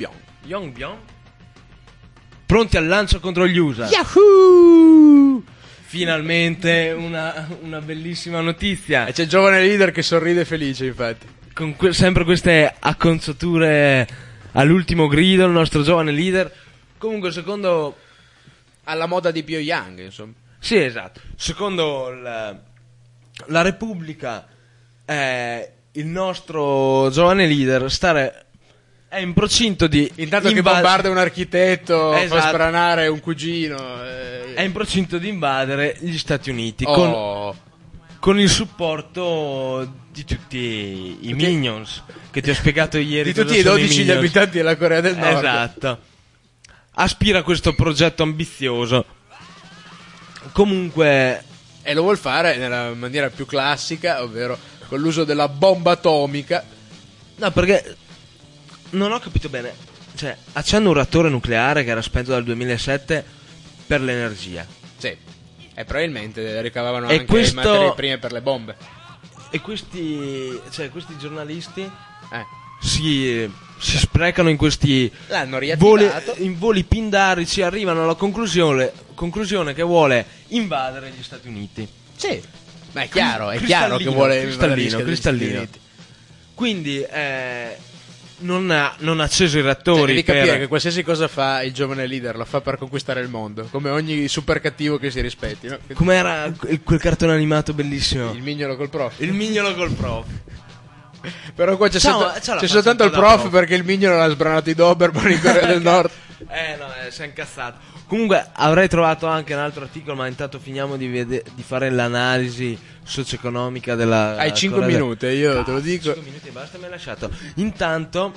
Pronti al lancio contro gli USA. Yahoo! Finalmente una bellissima notizia. E c'è il giovane leader che sorride felice, infatti. Con sempre queste acconciature all'ultimo grido, il nostro giovane leader. Comunque, secondo... Alla moda di Pyongyang, insomma. Sì, esatto. Secondo la Repubblica, il nostro giovane leader è in procinto di... Intanto che bombarda un architetto, Esatto. fa spranare un cugino. È in procinto di invadere gli Stati Uniti Oh. con il supporto di tutti i Minions che ti ho spiegato ieri. Di cosa tutti i sono 12 gli Minions. abitanti della Corea del Nord. Esatto. Aspira a questo progetto ambizioso. Comunque, E lo vuol fare nella maniera più classica, ovvero con l'uso della bomba atomica. no, perché non ho capito bene. Cioè, accende un reattore nucleare che era spento dal 2007 per l'energia. Sì. E probabilmente ricavavano E anche questo- le materie prime per le bombe. E questi giornalisti Eh. si sprecano in questi L'hanno riattivato. voli pindarici, arrivano alla conclusione che vuole invadere gli Stati Uniti. Sì. Ma è chiaro che Cristallino, vuole cristallino. Quindi non ha acceso i reattori. Devi capire per... che qualsiasi cosa fa il giovane leader lo fa per conquistare il mondo, come ogni super cattivo che si rispetti, no? Com'era quel cartone animato bellissimo? Il mignolo col prof. Il mignolo col prof. Però qua c'è, C'ha la c'è faccia soltanto un il po' da prof prof. perché il mignolo l'ha sbranato i Doberman in Corea del Nord. Si è incazzato. Comunque avrei trovato anche un altro articolo, ma intanto finiamo di fare l'analisi socio-economica della... Hai 5 Corea del- minuti, io te lo dico. 5 minuti e basta, mi hai lasciato. Intanto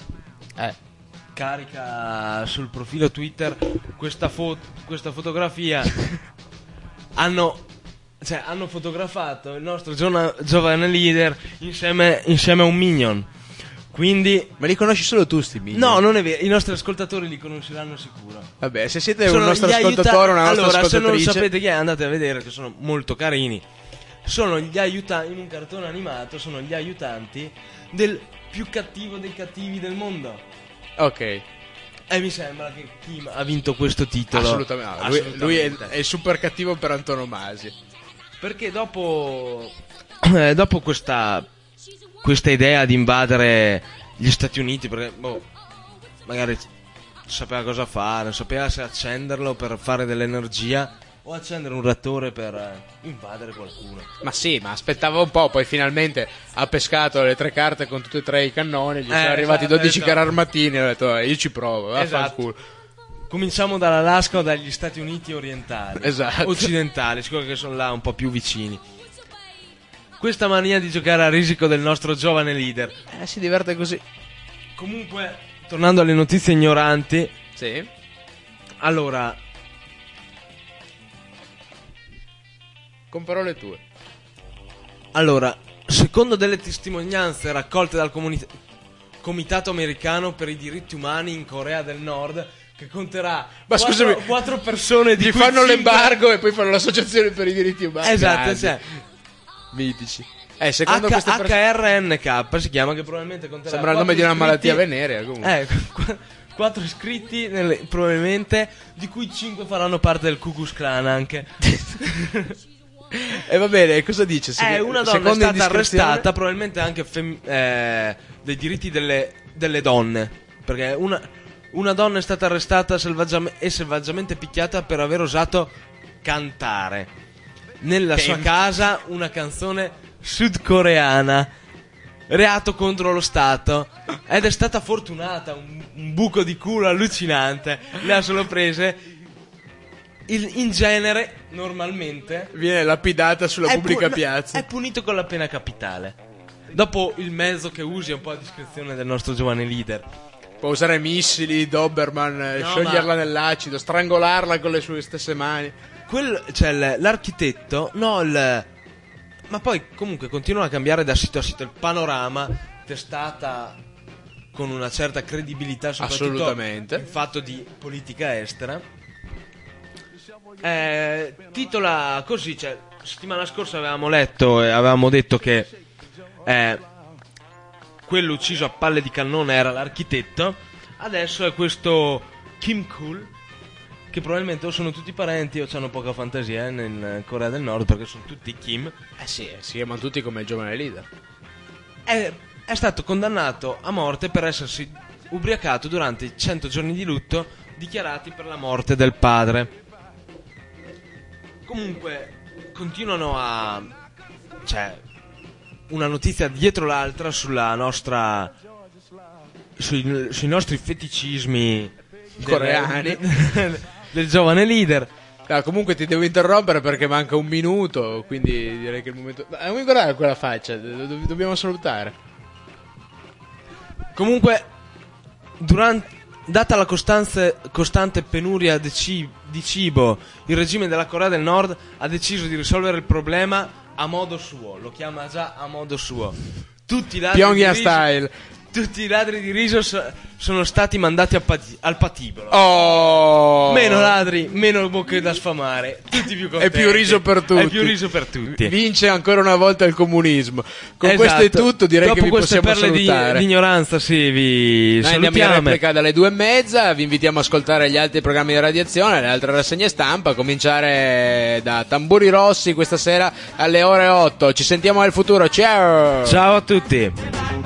carica sul profilo Twitter questa fotografia. hanno fotografato il nostro giovane leader insieme a un minion. Quindi... Ma li conosci solo tu sti minion? No, non è vero, i nostri ascoltatori li conosceranno sicuro. Vabbè, se siete un Sono nostro gli ascoltatore, una nostra allora, se ascoltatrice, non sapete chi è, andate a vedere che sono molto carini. Sono gli aiutanti, in un cartone animato, sono gli aiutanti del più cattivo dei cattivi del mondo. ok, E mi sembra che Kim ha vinto questo titolo. assolutamente. No, lui è il super cattivo per antonomasia. Perché dopo questa idea di invadere gli Stati Uniti, perché magari sapeva cosa fare, non sapeva se accenderlo per fare dell'energia o accendere un reattore per invadere qualcuno. Ma sì, ma aspettava un po', poi finalmente ha pescato le 3 carte con tutti e 3 i cannoni, gli sono arrivati 12 carri armatini e ho detto io ci provo, vaffanculo. Cominciamo dall'Alaska o dagli Stati Uniti orientali, Esatto. occidentali, sicuro che sono là un po' più vicini. Questa mania di giocare a risico del nostro giovane leader. Si diverte così. Comunque, tornando alle notizie ignoranti, Sì. allora, Con parole tue. Allora, secondo delle testimonianze raccolte dal Comitato Americano per i Diritti Umani in Corea del Nord, che conterà Ma scusami, 4 persone di gli cui fanno 5 l'embargo e poi fanno l'associazione per i diritti umani. Esatto, Grandi. cioè Mitici. Secondo queste HRNK si chiama, che probabilmente conterà. Sembra il nome di una malattia venerea, comunque. 4 iscritti probabilmente, di cui 5 faranno parte del Ku Klux Klan anche. E va bene, cosa dice? Una donna è stata arrestata, probabilmente anche dei diritti delle donne, perché una donna è stata arrestata selvaggiamente picchiata per aver osato cantare nella sua casa una canzone sudcoreana, reato contro lo Stato, ed è stata fortunata, un buco di culo allucinante, le ha solo prese. In genere, normalmente, viene lapidata sulla pubblica piazza. È punito con la pena capitale. Dopo il mezzo che usi è un po' a discrezione del nostro giovane leader. Può usare missili, Doberman, scioglierla nell'acido, strangolarla con le sue stesse mani. L'architetto, ma poi comunque continua a cambiare da sito a sito il panorama, testata con una certa credibilità, soprattutto assolutamente, in fatto di politica estera. Titola così, settimana scorsa avevamo letto e avevamo detto che quello ucciso a palle di cannone era l'architetto. Adesso è questo Kim Kul, che probabilmente o sono tutti parenti o hanno poca fantasia in Corea del Nord, perché sono tutti Kim. Sì, si chiamano tutti come il giovane leader. È stato condannato a morte per essersi ubriacato durante i 100 giorni di lutto dichiarati per la morte del padre. Comunque continuano una notizia dietro l'altra sulla nostra sui nostri feticismi coreani del giovane leader. Comunque ti devo interrompere perché manca un minuto, quindi direi che il momento... Non guardare quella faccia, dobbiamo salutare. Comunque, data la costante penuria di cibo, il regime della Corea del Nord ha deciso di risolvere il problema a modo suo. Lo chiama già a modo suo. Tutti i ladri Pyongyang style. Tutti i ladri di riso sono stati mandati al patibolo. Oh! Meno ladri, meno bocche da sfamare. Tutti più contenti. E più riso per tutti. E più riso per tutti. Vince ancora una volta il comunismo. Con Esatto. Questo è tutto, direi dopo che vi possiamo queste perle salutare. di ignoranza, sì, vi Noi andiamo salutiamo. in replica dalle 2:30. Vi invitiamo a ascoltare gli altri programmi di radiazione, le altre rassegne stampa, a cominciare da Tamburi Rossi questa sera alle ore 8. Ci sentiamo nel futuro. Ciao! Ciao a tutti.